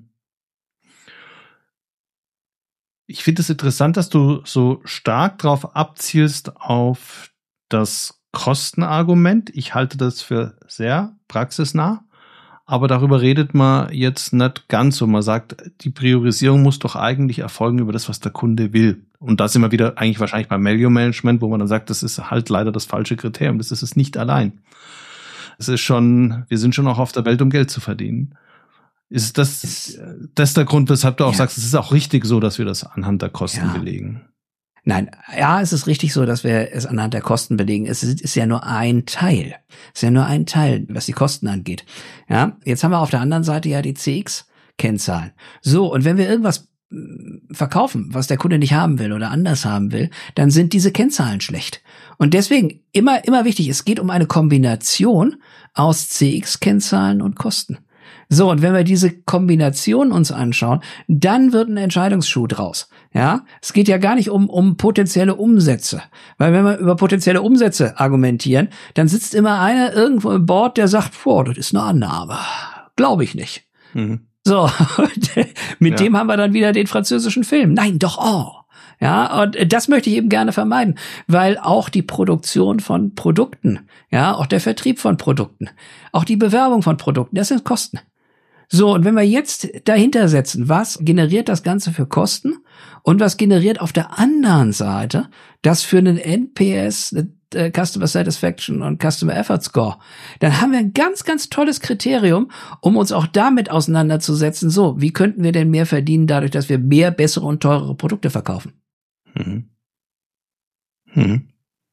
Ich finde es interessant, dass du so stark drauf abzielst auf das Kostenargument. Ich halte das für sehr praxisnah, aber darüber redet man jetzt nicht ganz so. Man sagt, die Priorisierung muss doch eigentlich erfolgen über das, was der Kunde will. Und da sind wir wieder eigentlich wahrscheinlich beim Value Management, wo man dann sagt, das ist halt leider das falsche Kriterium. Das ist es nicht allein. Es ist schon, wir sind schon auch auf der Welt, um Geld zu verdienen. Ist das, ist, das der Grund, weshalb du auch ja. sagst, es ist auch richtig so, dass wir das anhand der Kosten ja. belegen? Nein, ja, es ist richtig so, dass wir es anhand der Kosten belegen. Es ist, ist ja nur ein Teil. Es ist ja nur ein Teil, was die Kosten angeht. Ja, jetzt haben wir auf der anderen Seite ja die C X-Kennzahlen. So, und wenn wir irgendwas verkaufen, was der Kunde nicht haben will oder anders haben will, dann sind diese Kennzahlen schlecht. Und deswegen immer, immer wichtig, es geht um eine Kombination aus C X-Kennzahlen und Kosten. So, und wenn wir diese Kombination uns anschauen, dann wird ein Entscheidungsschuh draus. Ja, es geht ja gar nicht um um potenzielle Umsätze, weil wenn wir über potenzielle Umsätze argumentieren, dann sitzt immer einer irgendwo im Board, der sagt, boah, das ist eine Annahme, glaube ich nicht. Mhm. So, mit ja. dem haben wir dann wieder den französischen Film. Nein, doch, oh. Ja, und das möchte ich eben gerne vermeiden, weil auch die Produktion von Produkten, ja, auch der Vertrieb von Produkten, auch die Bewerbung von Produkten, das sind Kosten. So, und wenn wir jetzt dahinter setzen, was generiert das Ganze für Kosten und was generiert auf der anderen Seite das für einen N P S, eine Customer Satisfaction und Customer Effort Score, dann haben wir ein ganz, ganz tolles Kriterium, um uns auch damit auseinanderzusetzen. So, wie könnten wir denn mehr verdienen dadurch, dass wir mehr, bessere und teurere Produkte verkaufen? Mhm. Mhm.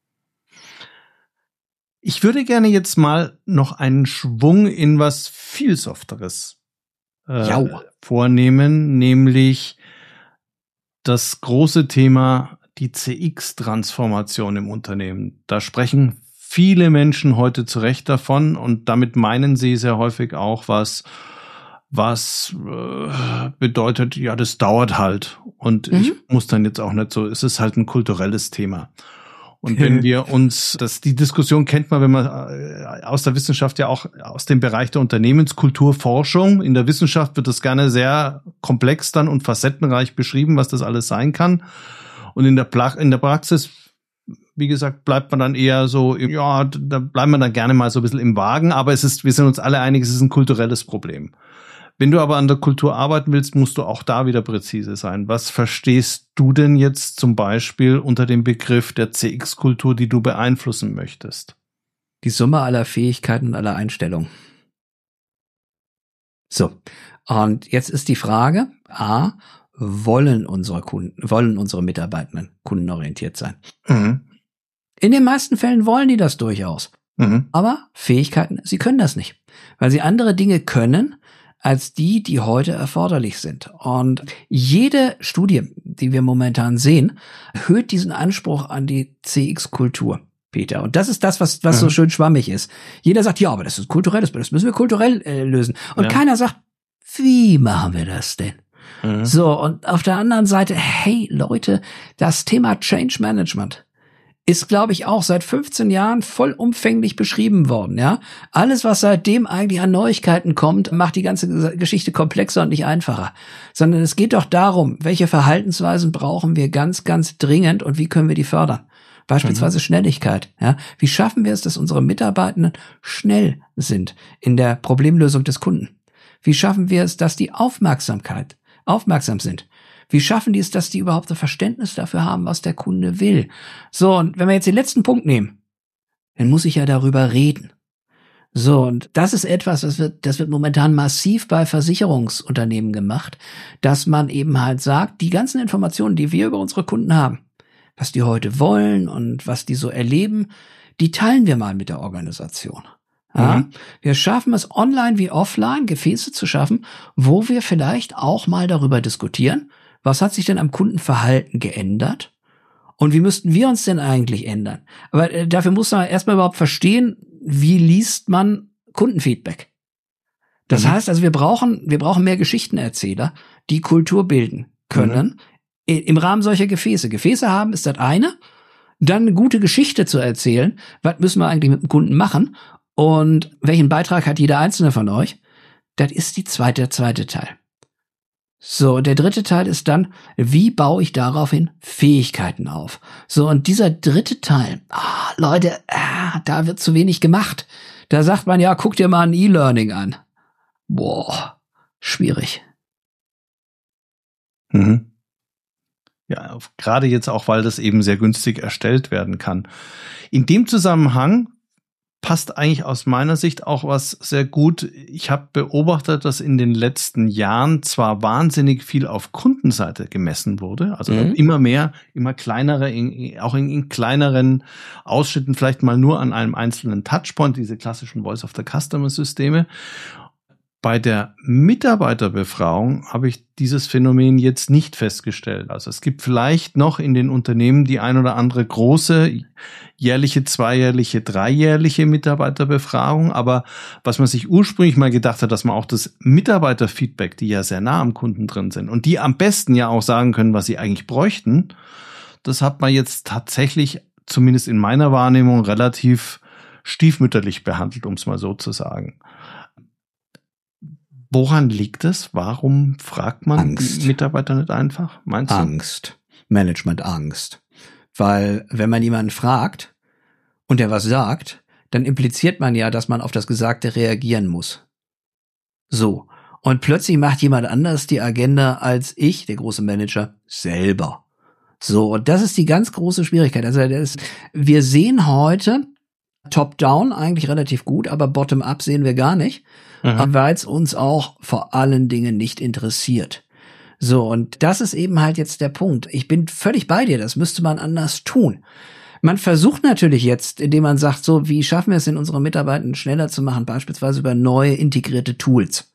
Ich würde gerne jetzt mal noch einen Schwung in was viel Softeres äh, vornehmen, nämlich das große Thema, die C X-Transformation im Unternehmen. Da sprechen viele Menschen heute zu Recht davon und damit meinen sie sehr häufig auch was, was äh, bedeutet, ja, das dauert halt. Und mhm. ich muss dann jetzt auch nicht so, es ist halt ein kulturelles Thema. Und wenn wir uns, das, die Diskussion kennt man, wenn man aus der Wissenschaft ja auch aus dem Bereich der Unternehmenskulturforschung. In der Wissenschaft wird das gerne sehr komplex dann und facettenreich beschrieben, was das alles sein kann. Und in der, Pla- in der Praxis, wie gesagt, bleibt man dann eher so, ja, da bleibt man dann gerne mal so ein bisschen im Wagen. Aber es ist, wir sind uns alle einig, es ist ein kulturelles Problem. Wenn du aber an der Kultur arbeiten willst, musst du auch da wieder präzise sein. Was verstehst du denn jetzt zum Beispiel unter dem Begriff der C X-Kultur, die du beeinflussen möchtest? Die Summe aller Fähigkeiten und aller Einstellungen. So, und jetzt ist die Frage, A, wollen unsere Kunden, wollen unsere Mitarbeitenden kundenorientiert sein? Mhm. In den meisten Fällen wollen die das durchaus. Mhm. Aber Fähigkeiten, sie können das nicht, weil sie andere Dinge können, als die, die heute erforderlich sind. Und jede Studie, die wir momentan sehen, erhöht diesen Anspruch an die C X-Kultur, Peter. Und das ist das, was was ja. so schön schwammig ist. Jeder sagt, ja, aber das ist kulturelles, das müssen wir kulturell äh, lösen. Und ja. keiner sagt, wie machen wir das denn? Mhm. So, und auf der anderen Seite, hey Leute, das Thema Change Management ist, glaube ich, auch seit fünfzehn Jahren vollumfänglich beschrieben worden, ja. Alles, was seitdem eigentlich an Neuigkeiten kommt, macht die ganze Geschichte komplexer und nicht einfacher. Sondern es geht doch darum, welche Verhaltensweisen brauchen wir ganz, ganz dringend und wie können wir die fördern? Beispielsweise mhm. Schnelligkeit, ja. Wie schaffen wir es, dass unsere Mitarbeitenden schnell sind in der Problemlösung des Kunden? Wie schaffen wir es, dass die Aufmerksamkeit, aufmerksam sind? Wie schaffen die es, dass die überhaupt ein Verständnis dafür haben, was der Kunde will? So, und wenn wir jetzt den letzten Punkt nehmen, dann muss ich ja darüber reden. So, und das ist etwas, das wird, das wird momentan massiv bei Versicherungsunternehmen gemacht, dass man eben halt sagt, die ganzen Informationen, die wir über unsere Kunden haben, was die heute wollen und was die so erleben, die teilen wir mal mit der Organisation. Ja, mhm. Wir schaffen es online wie offline, Gefäße zu schaffen, wo wir vielleicht auch mal darüber diskutieren, was hat sich denn am Kundenverhalten geändert? Und wie müssten wir uns denn eigentlich ändern? Aber äh, dafür muss man erstmal überhaupt verstehen, wie liest man Kundenfeedback? Das mhm. heißt also, wir brauchen, wir brauchen mehr Geschichtenerzähler, die Kultur bilden können, mhm. im Rahmen solcher Gefäße. Gefäße haben ist das eine, dann eine gute Geschichte zu erzählen. Was müssen wir eigentlich mit dem Kunden machen? Und welchen Beitrag hat jeder einzelne von euch? Das ist die zweite, der zweite Teil. So, der dritte Teil ist dann, wie baue ich daraufhin Fähigkeiten auf? So, und dieser dritte Teil, ah, Leute, ah, da wird zu wenig gemacht. Da sagt man, ja, guck dir mal ein E-Learning an. Boah, schwierig. Mhm. Ja, gerade jetzt auch, weil das eben sehr günstig erstellt werden kann. In dem Zusammenhang passt eigentlich aus meiner Sicht auch was sehr gut. Ich habe beobachtet, dass in den letzten Jahren zwar wahnsinnig viel auf Kundenseite gemessen wurde, also mhm. immer mehr, immer kleinere, in, auch in, in kleineren Ausschnitten, vielleicht mal nur an einem einzelnen Touchpoint, diese klassischen Voice-of-the-Customer-Systeme. Bei der Mitarbeiterbefragung habe ich dieses Phänomen jetzt nicht festgestellt. Also es gibt vielleicht noch in den Unternehmen die ein oder andere große jährliche, zweijährliche, dreijährliche Mitarbeiterbefragung. Aber was man sich ursprünglich mal gedacht hat, dass man auch das Mitarbeiterfeedback, die ja sehr nah am Kunden drin sind und die am besten ja auch sagen können, was sie eigentlich bräuchten, das hat man jetzt tatsächlich, zumindest in meiner Wahrnehmung, relativ stiefmütterlich behandelt, um es mal so zu sagen. Woran liegt es? Warum fragt man Angst. Die Mitarbeiter nicht einfach? Meinst du? Angst. Management-Angst. Weil wenn man jemanden fragt und der was sagt, dann impliziert man ja, dass man auf das Gesagte reagieren muss. So. Und plötzlich macht jemand anders die Agenda als ich, der große Manager, selber. So. Und das ist die ganz große Schwierigkeit. Also das, wir sehen heute Top-down eigentlich relativ gut, aber Bottom-up sehen wir gar nicht. Mhm. Weil es uns auch vor allen Dingen nicht interessiert. So, und das ist eben halt jetzt der Punkt. Ich bin völlig bei dir, das müsste man anders tun. Man versucht natürlich jetzt, indem man sagt, so, wie schaffen wir es denn, unsere Mitarbeiter schneller zu machen, beispielsweise über neue integrierte Tools.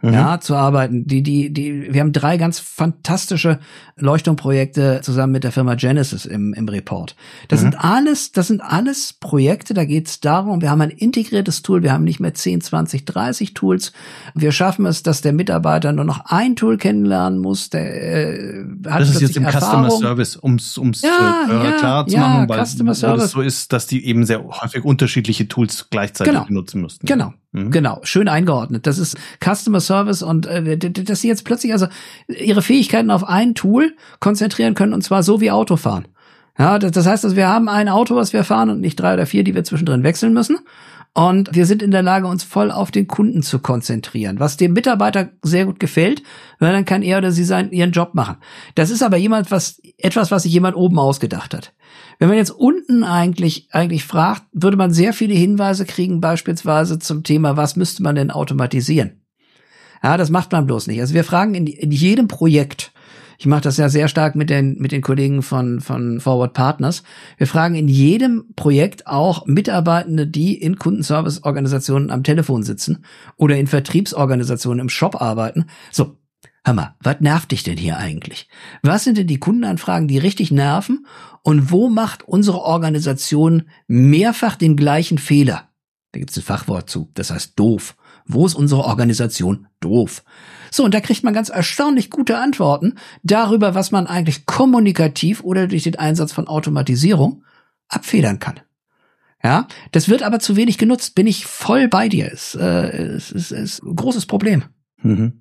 Mhm. Ja, zu arbeiten. Die, die, die, wir haben drei ganz fantastische Leuchtturmprojekte zusammen mit der Firma Genesis im, im Report. Das mhm. sind alles, das sind alles Projekte, da geht es darum, wir haben ein integriertes Tool, wir haben nicht mehr zehn, zwanzig, dreißig Tools. Wir schaffen es, dass der Mitarbeiter nur noch ein Tool kennenlernen muss, der äh, hat Das ist jetzt im Erfahrung. Customer Service, ums, ums ja, äh, ja, klar zu ja, machen, weil Customer Service. es so ist, dass die eben sehr häufig unterschiedliche Tools gleichzeitig genau. benutzen müssten. Genau. Mhm. Genau, schön eingeordnet. Das ist Customer Service und äh, dass sie jetzt plötzlich also ihre Fähigkeiten auf ein Tool konzentrieren können und zwar so wie Autofahren. Ja, das, das heißt, also wir haben ein Auto, was wir fahren und nicht drei oder vier, die wir zwischendrin wechseln müssen. Und wir sind in der Lage, uns voll auf den Kunden zu konzentrieren, was dem Mitarbeiter sehr gut gefällt, weil dann kann er oder sie seinen, ihren Job machen. Das ist aber jemand, was, etwas, was sich jemand oben ausgedacht hat. Wenn man jetzt unten eigentlich, eigentlich fragt, würde man sehr viele Hinweise kriegen, beispielsweise zum Thema, was müsste man denn automatisieren? Ja, das macht man bloß nicht. Also wir fragen in, in jedem Projekt, ich mache das ja sehr stark mit den mit den Kollegen von von Forward Partners. Wir fragen in jedem Projekt auch Mitarbeitende, die in Kundenservice-Organisationen am Telefon sitzen oder in Vertriebsorganisationen im Shop arbeiten. So, hör mal, was nervt dich denn hier eigentlich? Was sind denn die Kundenanfragen, die richtig nerven? Und wo macht unsere Organisation mehrfach den gleichen Fehler? Da gibt's ein Fachwort zu, das heißt doof. Wo ist unsere Organisation doof? So, und da kriegt man ganz erstaunlich gute Antworten darüber, was man eigentlich kommunikativ oder durch den Einsatz von Automatisierung abfedern kann. Ja, das wird aber zu wenig genutzt. Bin ich voll bei dir. Es äh, ist, ist, ist ein großes Problem. Mhm.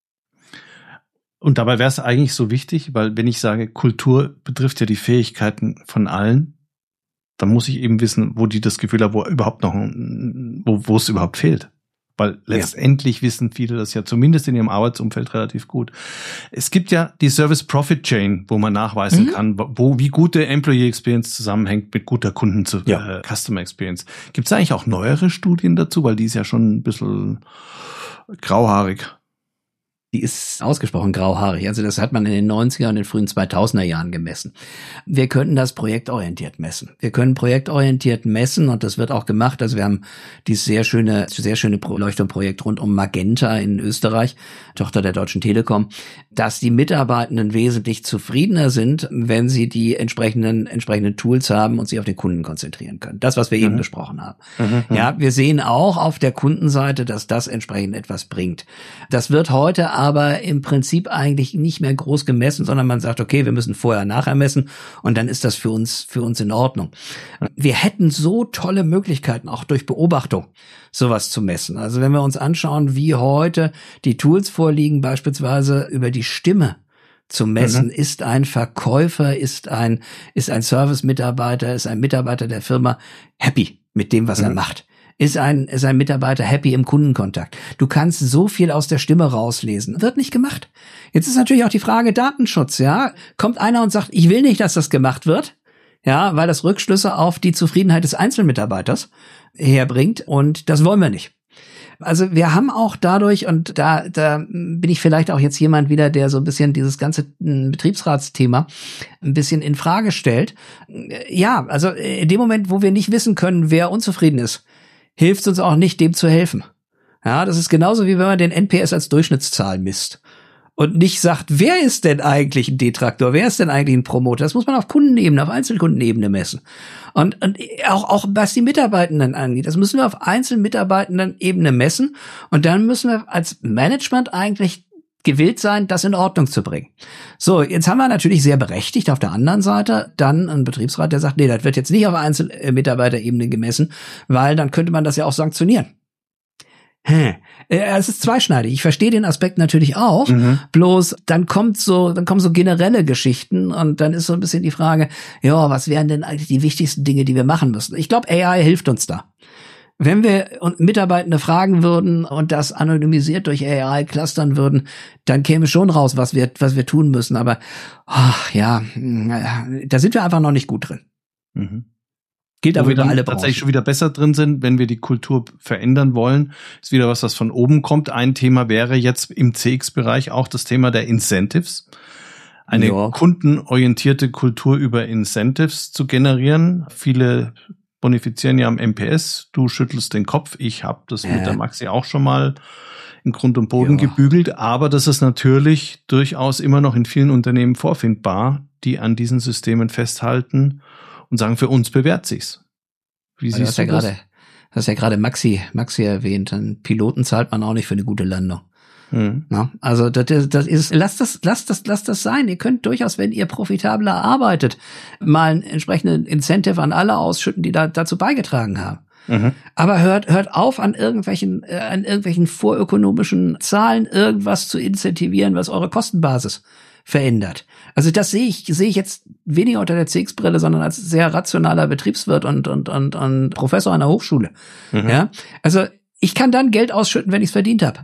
Und dabei wäre es eigentlich so wichtig, weil wenn ich sage, Kultur betrifft ja die Fähigkeiten von allen, dann muss ich eben wissen, wo die das Gefühl haben, wo überhaupt noch, wo, wo es überhaupt fehlt. Weil letztendlich ja. wissen viele das ja zumindest in ihrem Arbeitsumfeld relativ gut. Es gibt ja die Service Profit Chain, wo man nachweisen mhm. kann, wo wie gute Employee Experience zusammenhängt mit guter Kunden zu ja. äh, Customer Experience. Gibt es eigentlich auch neuere Studien dazu, weil die ist ja schon ein bisschen grauhaarig. Die ist ausgesprochen grauhaarig. Also das hat man in den neunziger und den frühen zweitausender Jahren gemessen. Wir könnten das projektorientiert messen. Wir können projektorientiert messen und das wird auch gemacht. Also wir haben dieses sehr schöne, sehr schöne Leuchtturmprojekt rund um Magenta in Österreich, Tochter der Deutschen Telekom, dass die Mitarbeitenden wesentlich zufriedener sind, wenn sie die entsprechenden, entsprechenden Tools haben und sich auf den Kunden konzentrieren können. Das, was wir mhm. eben besprochen haben. Mhm. Ja, wir sehen auch auf der Kundenseite, dass das entsprechend etwas bringt. Das wird heute aber im Prinzip eigentlich nicht mehr groß gemessen, sondern man sagt, okay, wir müssen vorher, nachher messen und dann ist das für uns, für uns in Ordnung. Wir hätten so tolle Möglichkeiten, auch durch Beobachtung sowas zu messen. Also wenn wir uns anschauen, wie heute die Tools vorliegen, beispielsweise über die Stimme zu messen, mhm. ist ein Verkäufer, ist ein, ist ein Service-Mitarbeiter, ist ein Mitarbeiter der Firma happy mit dem, was mhm. er macht. Ist ein, ist ein Mitarbeiter happy im Kundenkontakt. Du kannst so viel aus der Stimme rauslesen. Wird nicht gemacht. Jetzt ist natürlich auch die Frage Datenschutz, ja. Kommt einer und sagt, ich will nicht, dass das gemacht wird, ja, weil das Rückschlüsse auf die Zufriedenheit des Einzelmitarbeiters herbringt und das wollen wir nicht. Also wir haben auch dadurch, und da, da bin ich vielleicht auch jetzt jemand wieder, der so ein bisschen dieses ganze Betriebsratsthema ein bisschen in Frage stellt. Ja, also in dem Moment, wo wir nicht wissen können, wer unzufrieden ist, hilft es uns auch nicht, dem zu helfen. Ja, das ist genauso wie wenn man den N P S als Durchschnittszahl misst und nicht sagt, wer ist denn eigentlich ein Detraktor, wer ist denn eigentlich ein Promoter? Das muss man auf Kundenebene, auf Einzelkundenebene messen. Und, und auch, auch was die Mitarbeitenden angeht, das müssen wir auf Einzelmitarbeitenden-Ebene messen und dann müssen wir als Management eigentlich gewillt sein, das in Ordnung zu bringen. So, jetzt haben wir natürlich sehr berechtigt auf der anderen Seite dann einen Betriebsrat, der sagt, nee, das wird jetzt nicht auf Einzelmitarbeiterebene gemessen, weil dann könnte man das ja auch sanktionieren. Hm. Es ist zweischneidig. Ich verstehe den Aspekt natürlich auch. Mhm. Bloß dann kommt so, dann kommen so generelle Geschichten und dann ist so ein bisschen die Frage, ja, was wären denn eigentlich die wichtigsten Dinge, die wir machen müssen? Ich glaube, A I hilft uns da. Wenn wir Mitarbeitende fragen würden und das anonymisiert durch A I clustern würden, dann käme schon raus, was wir, was wir tun müssen. Aber ach, ja, da sind wir einfach noch nicht gut drin. Mhm. Gilt aber über alle Branchen. Tatsächlich schon wieder besser drin sind, wenn wir die Kultur verändern wollen, ist wieder was, was von oben kommt. Ein Thema wäre jetzt im C X-Bereich auch das Thema der Incentives. Eine ja. kundenorientierte Kultur über Incentives zu generieren. Viele bonifizieren ja am M P S. Du schüttelst den Kopf. Ich habe das ja. mit der Maxi auch schon mal in Grund und Boden ja. gebügelt, aber das ist natürlich durchaus immer noch in vielen Unternehmen vorfindbar, die an diesen Systemen festhalten und sagen, für uns bewährt sich's. Wie Weil siehst du du ja das? Grade, du hast ja gerade Maxi, Maxi erwähnt, einen Piloten zahlt man auch nicht für eine gute Landung. Hm. Na, also das, das ist, lasst das, lasst das, lasst das sein. Ihr könnt durchaus, wenn ihr profitabler arbeitet, mal einen entsprechenden Incentive an alle ausschütten, die da dazu beigetragen haben. Mhm. Aber hört, hört auf, an irgendwelchen, äh, an irgendwelchen vorökonomischen Zahlen irgendwas zu incentivieren, was eure Kostenbasis verändert. Also das sehe ich, sehe ich jetzt weniger unter der C X-Brille, sondern als sehr rationaler Betriebswirt und, und, und, und Professor an der Hochschule. Mhm. Ja, also ich kann dann Geld ausschütten, wenn ich es verdient habe.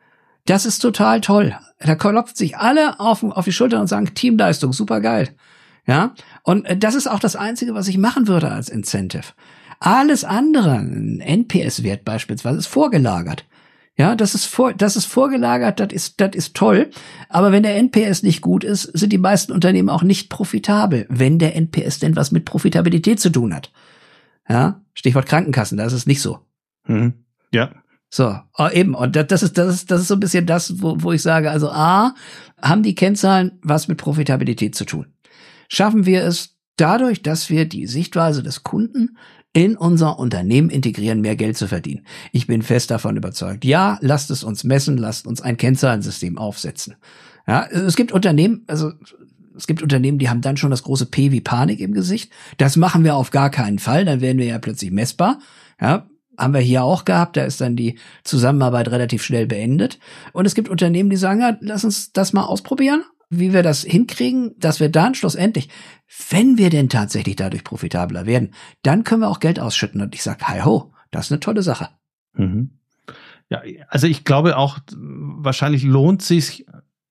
Das ist total toll. Da klopfen sich alle auf, auf die Schulter und sagen, Teamleistung, super geil. Ja, und das ist auch das Einzige, was ich machen würde als Incentive. Alles andere, ein N P S-Wert beispielsweise, ist vorgelagert. Ja, das ist vor, das ist vorgelagert, das ist, das ist toll. Aber wenn der N P S nicht gut ist, sind die meisten Unternehmen auch nicht profitabel, wenn der N P S denn was mit Profitabilität zu tun hat. Ja, Stichwort Krankenkassen, da ist es nicht so. Mhm. Ja. So, oh, eben. Und das ist, das ist, das ist so ein bisschen das, wo, wo ich sage, also A, haben die Kennzahlen was mit Profitabilität zu tun? Schaffen wir es dadurch, dass wir die Sichtweise des Kunden in unser Unternehmen integrieren, mehr Geld zu verdienen. Ich bin fest davon überzeugt. Ja, lasst es uns messen, lasst uns ein Kennzahlensystem aufsetzen. Ja, es gibt Unternehmen, also es gibt Unternehmen, die haben dann schon das große P wie Panik im Gesicht. Das machen wir auf gar keinen Fall, dann werden wir ja plötzlich messbar. Ja, haben wir hier auch gehabt, da ist dann die Zusammenarbeit relativ schnell beendet. Und es gibt Unternehmen, die sagen, ja, lass uns das mal ausprobieren, wie wir das hinkriegen, dass wir dann schlussendlich, wenn wir denn tatsächlich dadurch profitabler werden, dann können wir auch Geld ausschütten. Und ich sage, hi ho, das ist eine tolle Sache. Mhm. Ja, also ich glaube auch, wahrscheinlich lohnt es sich,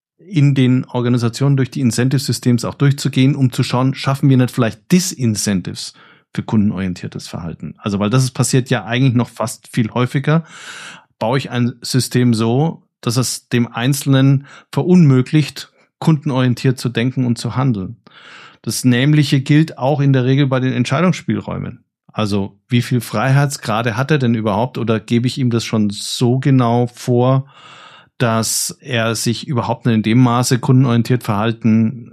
in den Organisationen durch die Incentive-Systems auch durchzugehen, um zu schauen, schaffen wir nicht vielleicht Disincentives für kundenorientiertes Verhalten. Also, weil das ist, passiert ja eigentlich noch fast viel häufiger. Baue ich ein System so, dass es dem Einzelnen verunmöglicht, kundenorientiert zu denken und zu handeln. Das Nämliche gilt auch in der Regel bei den Entscheidungsspielräumen. Also wie viel Freiheitsgrade hat er denn überhaupt oder gebe ich ihm das schon so genau vor, dass er sich überhaupt nicht in dem Maße kundenorientiert verhalten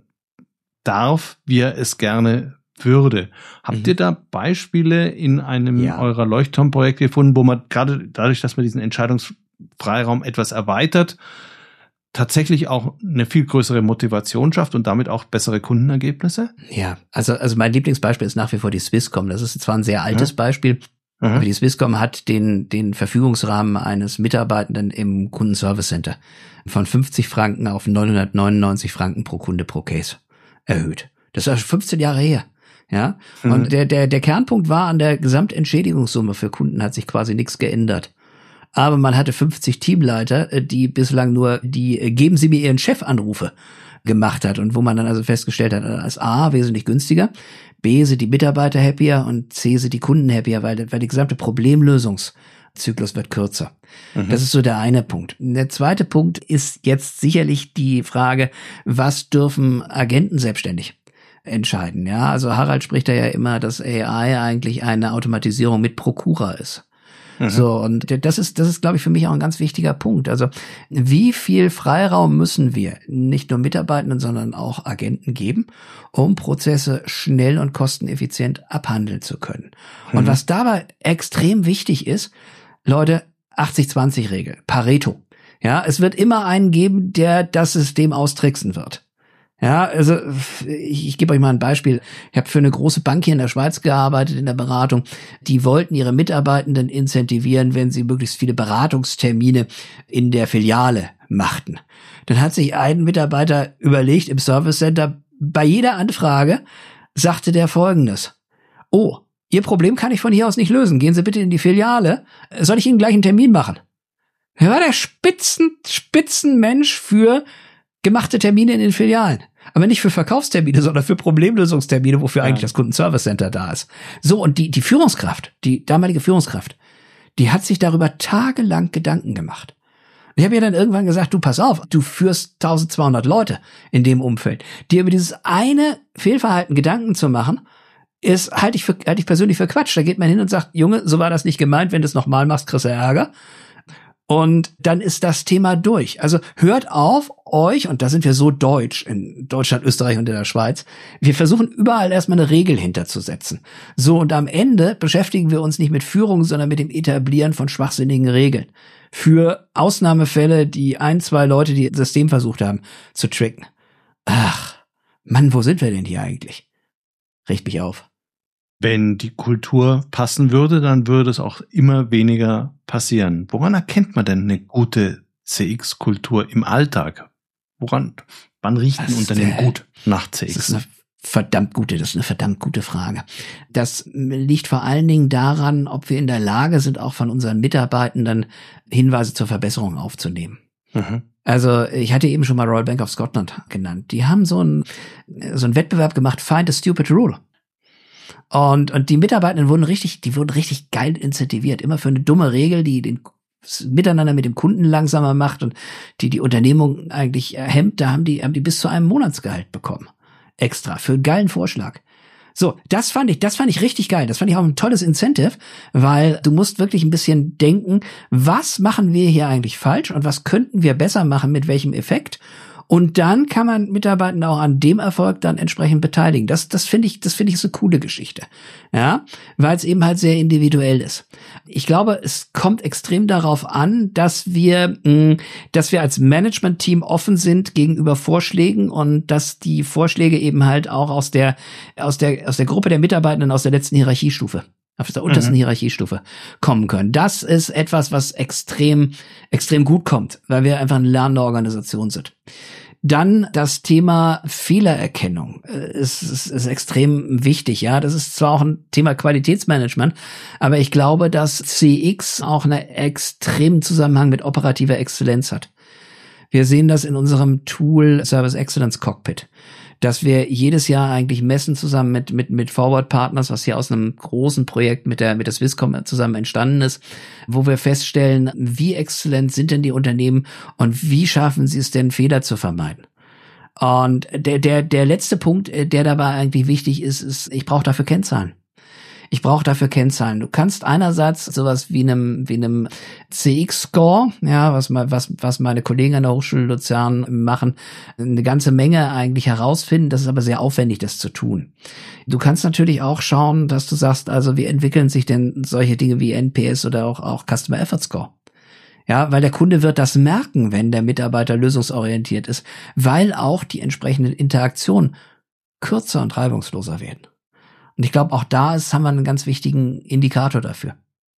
darf, wie er es gerne würde. Habt mhm. ihr da Beispiele in einem ja. eurer Leuchtturmprojekte gefunden, wo man gerade dadurch, dass man diesen Entscheidungsfreiraum etwas erweitert, tatsächlich auch eine viel größere Motivation schafft und damit auch bessere Kundenergebnisse? Ja, also also mein Lieblingsbeispiel ist nach wie vor die Swisscom. Das ist zwar ein sehr altes ja. Beispiel, mhm. aber die Swisscom hat den den Verfügungsrahmen eines Mitarbeitenden im Kundenservice Center von fünfzig Franken auf neunhundertneunundneunzig Franken pro Kunde pro Case erhöht. Das ist fünfzehn Jahre her. Ja, mhm. und der der der Kernpunkt war, an der Gesamtentschädigungssumme für Kunden hat sich quasi nichts geändert. Aber man hatte fünfzig Teamleiter, die bislang nur die geben Sie mir Ihren Chef-Anrufe gemacht hat und wo man dann also festgestellt hat, als A, wesentlich günstiger, B, sind die Mitarbeiter happier und C, sind die Kunden happier, weil, weil die gesamte Problemlösungszyklus wird kürzer. Mhm. Das ist so der eine Punkt. Der zweite Punkt ist jetzt sicherlich die Frage, was dürfen Agenten selbstständig entscheiden? Ja, also Harald spricht da ja immer, dass A I eigentlich eine Automatisierung mit Prokura ist. So, und das ist, das ist, glaube ich, für mich auch ein ganz wichtiger Punkt. Also, wie viel Freiraum müssen wir nicht nur Mitarbeitenden, sondern auch Agenten geben, um Prozesse schnell und kosteneffizient abhandeln zu können? Mhm. Und was dabei extrem wichtig ist, Leute, achtzig zwanzig Regel, Pareto. Ja, es wird immer einen geben, der das System austricksen wird. Ja, also ich, ich gebe euch mal ein Beispiel. Ich habe für eine große Bank hier in der Schweiz gearbeitet in der Beratung. Die wollten ihre Mitarbeitenden incentivieren, wenn sie möglichst viele Beratungstermine in der Filiale machten. Dann hat sich ein Mitarbeiter überlegt im Service Center, bei jeder Anfrage sagte der Folgendes: Oh, Ihr Problem kann ich von hier aus nicht lösen. Gehen Sie bitte in die Filiale. Soll ich Ihnen gleich einen Termin machen? Er war der Spitzen, Spitzenmensch für gemachte Termine in den Filialen. Aber nicht für Verkaufstermine, sondern für Problemlösungstermine, wofür ja. eigentlich das Kundenservice Center da ist. So, und die, die Führungskraft, die damalige Führungskraft, die hat sich darüber tagelang Gedanken gemacht. Ich habe ihr dann irgendwann gesagt, du pass auf, du führst zwölfhundert Leute in dem Umfeld. Dir über dieses eine Fehlverhalten Gedanken zu machen, ist, halte ich für, halte ich persönlich für Quatsch. Da geht man hin und sagt, Junge, so war das nicht gemeint, wenn du es nochmal machst, kriegst du Ärger. Und dann ist das Thema durch. Also hört auf, euch, und da sind wir so deutsch in Deutschland, Österreich und in der Schweiz, wir versuchen überall erstmal eine Regel hinterzusetzen. So, und am Ende beschäftigen wir uns nicht mit Führung, sondern mit dem Etablieren von schwachsinnigen Regeln. Für Ausnahmefälle, die ein, zwei Leute, die das System versucht haben, zu tricken. Ach, Mann, wo sind wir denn hier eigentlich? Riecht mich auf. Wenn die Kultur passen würde, dann würde es auch immer weniger passieren. Woran erkennt man denn eine gute C X-Kultur im Alltag? Woran, wann riecht ein Unternehmen äh, gut nach C X? Das ist eine verdammt gute, das ist eine verdammt gute Frage. Das liegt vor allen Dingen daran, ob wir in der Lage sind, auch von unseren Mitarbeitenden Hinweise zur Verbesserung aufzunehmen. Mhm. Also ich hatte eben schon mal Royal Bank of Scotland genannt. Die haben so einen so einen Wettbewerb gemacht, Find a Stupid Rule. Und, und die Mitarbeitenden wurden richtig, die wurden richtig geil incentiviert. Immer für eine dumme Regel, die den Miteinander mit dem Kunden langsamer macht und die die Unternehmung eigentlich hemmt. Da haben die, haben die bis zu einem Monatsgehalt bekommen. Extra. Für einen geilen Vorschlag. So, das fand ich, das fand ich richtig geil. Das fand ich auch ein tolles Incentive, weil du musst wirklich ein bisschen denken, was machen wir hier eigentlich falsch und was könnten wir besser machen, mit welchem Effekt? Und dann kann man Mitarbeitende auch an dem Erfolg dann entsprechend beteiligen. Das, das finde ich, das finde ich ist eine coole Geschichte. Ja, weil es eben halt sehr individuell ist. Ich glaube, es kommt extrem darauf an, dass wir, mh, dass wir als Management-Team offen sind gegenüber Vorschlägen und dass die Vorschläge eben halt auch aus der, aus der, aus der Gruppe der Mitarbeitenden aus der letzten Hierarchiestufe, auf der untersten mhm. Hierarchiestufe kommen können. Das ist etwas, was extrem, extrem gut kommt, weil wir einfach eine lernende Organisation sind. Dann das Thema Fehlererkennung ist, ist, ist extrem wichtig. Ja, das ist zwar auch ein Thema Qualitätsmanagement, aber ich glaube, dass C X auch einen extremen Zusammenhang mit operativer Exzellenz hat. Wir sehen das in unserem Tool Service Excellence Cockpit, dass wir jedes Jahr eigentlich messen zusammen mit mit mit Forward Partners, was hier aus einem großen Projekt mit der mit der Swisscom zusammen entstanden ist, wo wir feststellen, wie exzellent sind denn die Unternehmen und wie schaffen sie es denn, Fehler zu vermeiden. Und der der der letzte Punkt, der dabei eigentlich wichtig ist, ist, ich brauche dafür Kennzahlen. Ich brauche dafür Kennzahlen. Du kannst einerseits sowas wie einem wie einem C X-Score, ja, was mal was was meine Kollegen an der Hochschule Luzern machen, eine ganze Menge eigentlich herausfinden. Das ist aber sehr aufwendig, das zu tun. Du kannst natürlich auch schauen, dass du sagst, also wie entwickeln sich denn solche Dinge wie N P S oder auch auch Customer Effort Score? Ja, weil der Kunde wird das merken, wenn der Mitarbeiter lösungsorientiert ist, weil auch die entsprechenden Interaktionen kürzer und reibungsloser werden. Und ich glaube, auch da ist, haben wir einen ganz wichtigen Indikator dafür.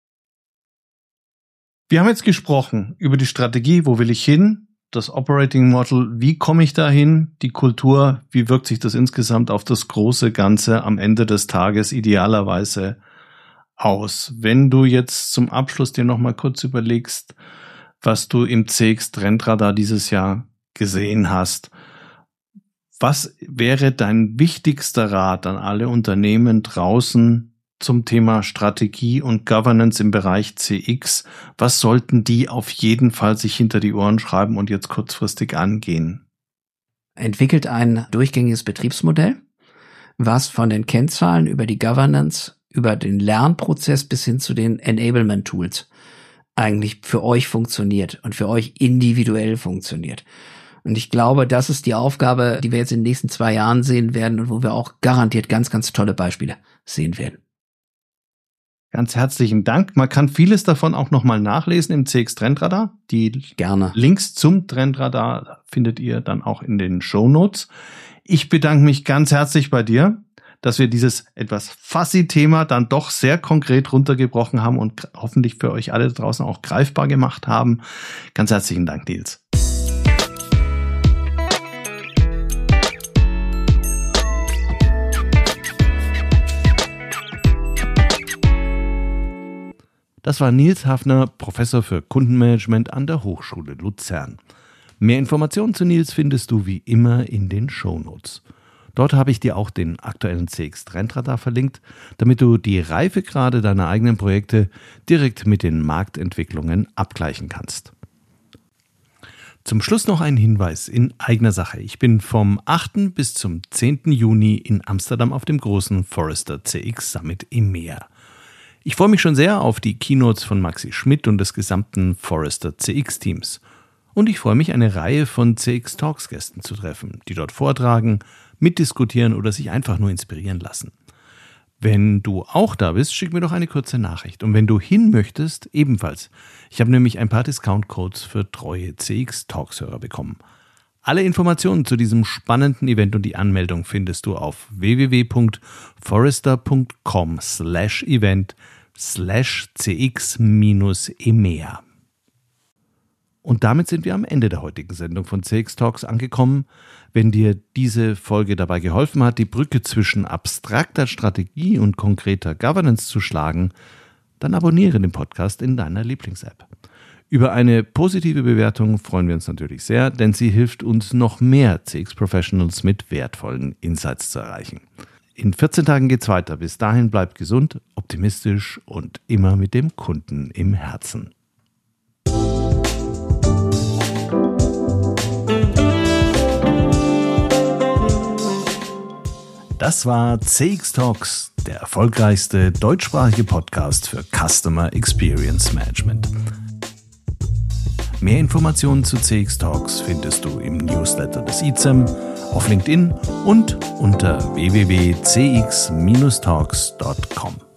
Wir haben jetzt gesprochen über die Strategie, wo will ich hin, das Operating Model, wie komme ich dahin, die Kultur, wie wirkt sich das insgesamt auf das große Ganze am Ende des Tages idealerweise aus. Wenn du jetzt zum Abschluss dir noch mal kurz überlegst, was du im C X-Trendradar dieses Jahr gesehen hast, was wäre dein wichtigster Rat an alle Unternehmen draußen zum Thema Strategie und Governance im Bereich C X? Was sollten die auf jeden Fall sich hinter die Ohren schreiben und jetzt kurzfristig angehen? Entwickelt ein durchgängiges Betriebsmodell, was von den Kennzahlen über die Governance, über den Lernprozess bis hin zu den Enablement-Tools eigentlich für euch funktioniert und für euch individuell funktioniert. Und ich glaube, das ist die Aufgabe, die wir jetzt in den nächsten zwei Jahren sehen werden und wo wir auch garantiert ganz, ganz tolle Beispiele sehen werden. Ganz herzlichen Dank. Man kann vieles davon auch nochmal nachlesen im C X-Trendradar. Die Gerne. Links zum Trendradar findet ihr dann auch in den Shownotes. Ich bedanke mich ganz herzlich bei dir, dass wir dieses etwas fuzzy Thema dann doch sehr konkret runtergebrochen haben und hoffentlich für euch alle draußen auch greifbar gemacht haben. Ganz herzlichen Dank, Nils. Das war Nils Hafner, Professor für Kundenmanagement an der Hochschule Luzern. Mehr Informationen zu Nils findest du wie immer in den Shownotes. Dort habe ich dir auch den aktuellen C X-Trendradar verlinkt, damit du die Reifegrade deiner eigenen Projekte direkt mit den Marktentwicklungen abgleichen kannst. Zum Schluss noch ein Hinweis in eigener Sache. Ich bin vom achten bis zum zehnten Juni in Amsterdam auf dem großen Forrester C X Summit E M E A. Ich freue mich schon sehr auf die Keynotes von Maxi Schmidt und des gesamten Forrester C X-Teams. Und ich freue mich, eine Reihe von C X-Talks-Gästen zu treffen, die dort vortragen, mitdiskutieren oder sich einfach nur inspirieren lassen. Wenn du auch da bist, schick mir doch eine kurze Nachricht. Und wenn du hin möchtest, ebenfalls. Ich habe nämlich ein paar Discount-Codes für treue C X-Talks-Hörer bekommen. Alle Informationen zu diesem spannenden Event und die Anmeldung findest du auf www.forrester.com slash event slash cx minus emea. Und damit sind wir am Ende der heutigen Sendung von C X Talks angekommen. Wenn dir diese Folge dabei geholfen hat, die Brücke zwischen abstrakter Strategie und konkreter Governance zu schlagen, dann abonniere den Podcast in deiner Lieblings-App. Über eine positive Bewertung freuen wir uns natürlich sehr, denn sie hilft uns, noch mehr C X-Professionals mit wertvollen Insights zu erreichen. In vierzehn Tagen geht's weiter. Bis dahin bleibt gesund, optimistisch und immer mit dem Kunden im Herzen. Das war C X Talks, der erfolgreichste deutschsprachige Podcast für Customer Experience Management. Mehr Informationen zu C X Talks findest du im Newsletter des I Z E M, auf LinkedIn und unter w w w punkt c x talks punkt com.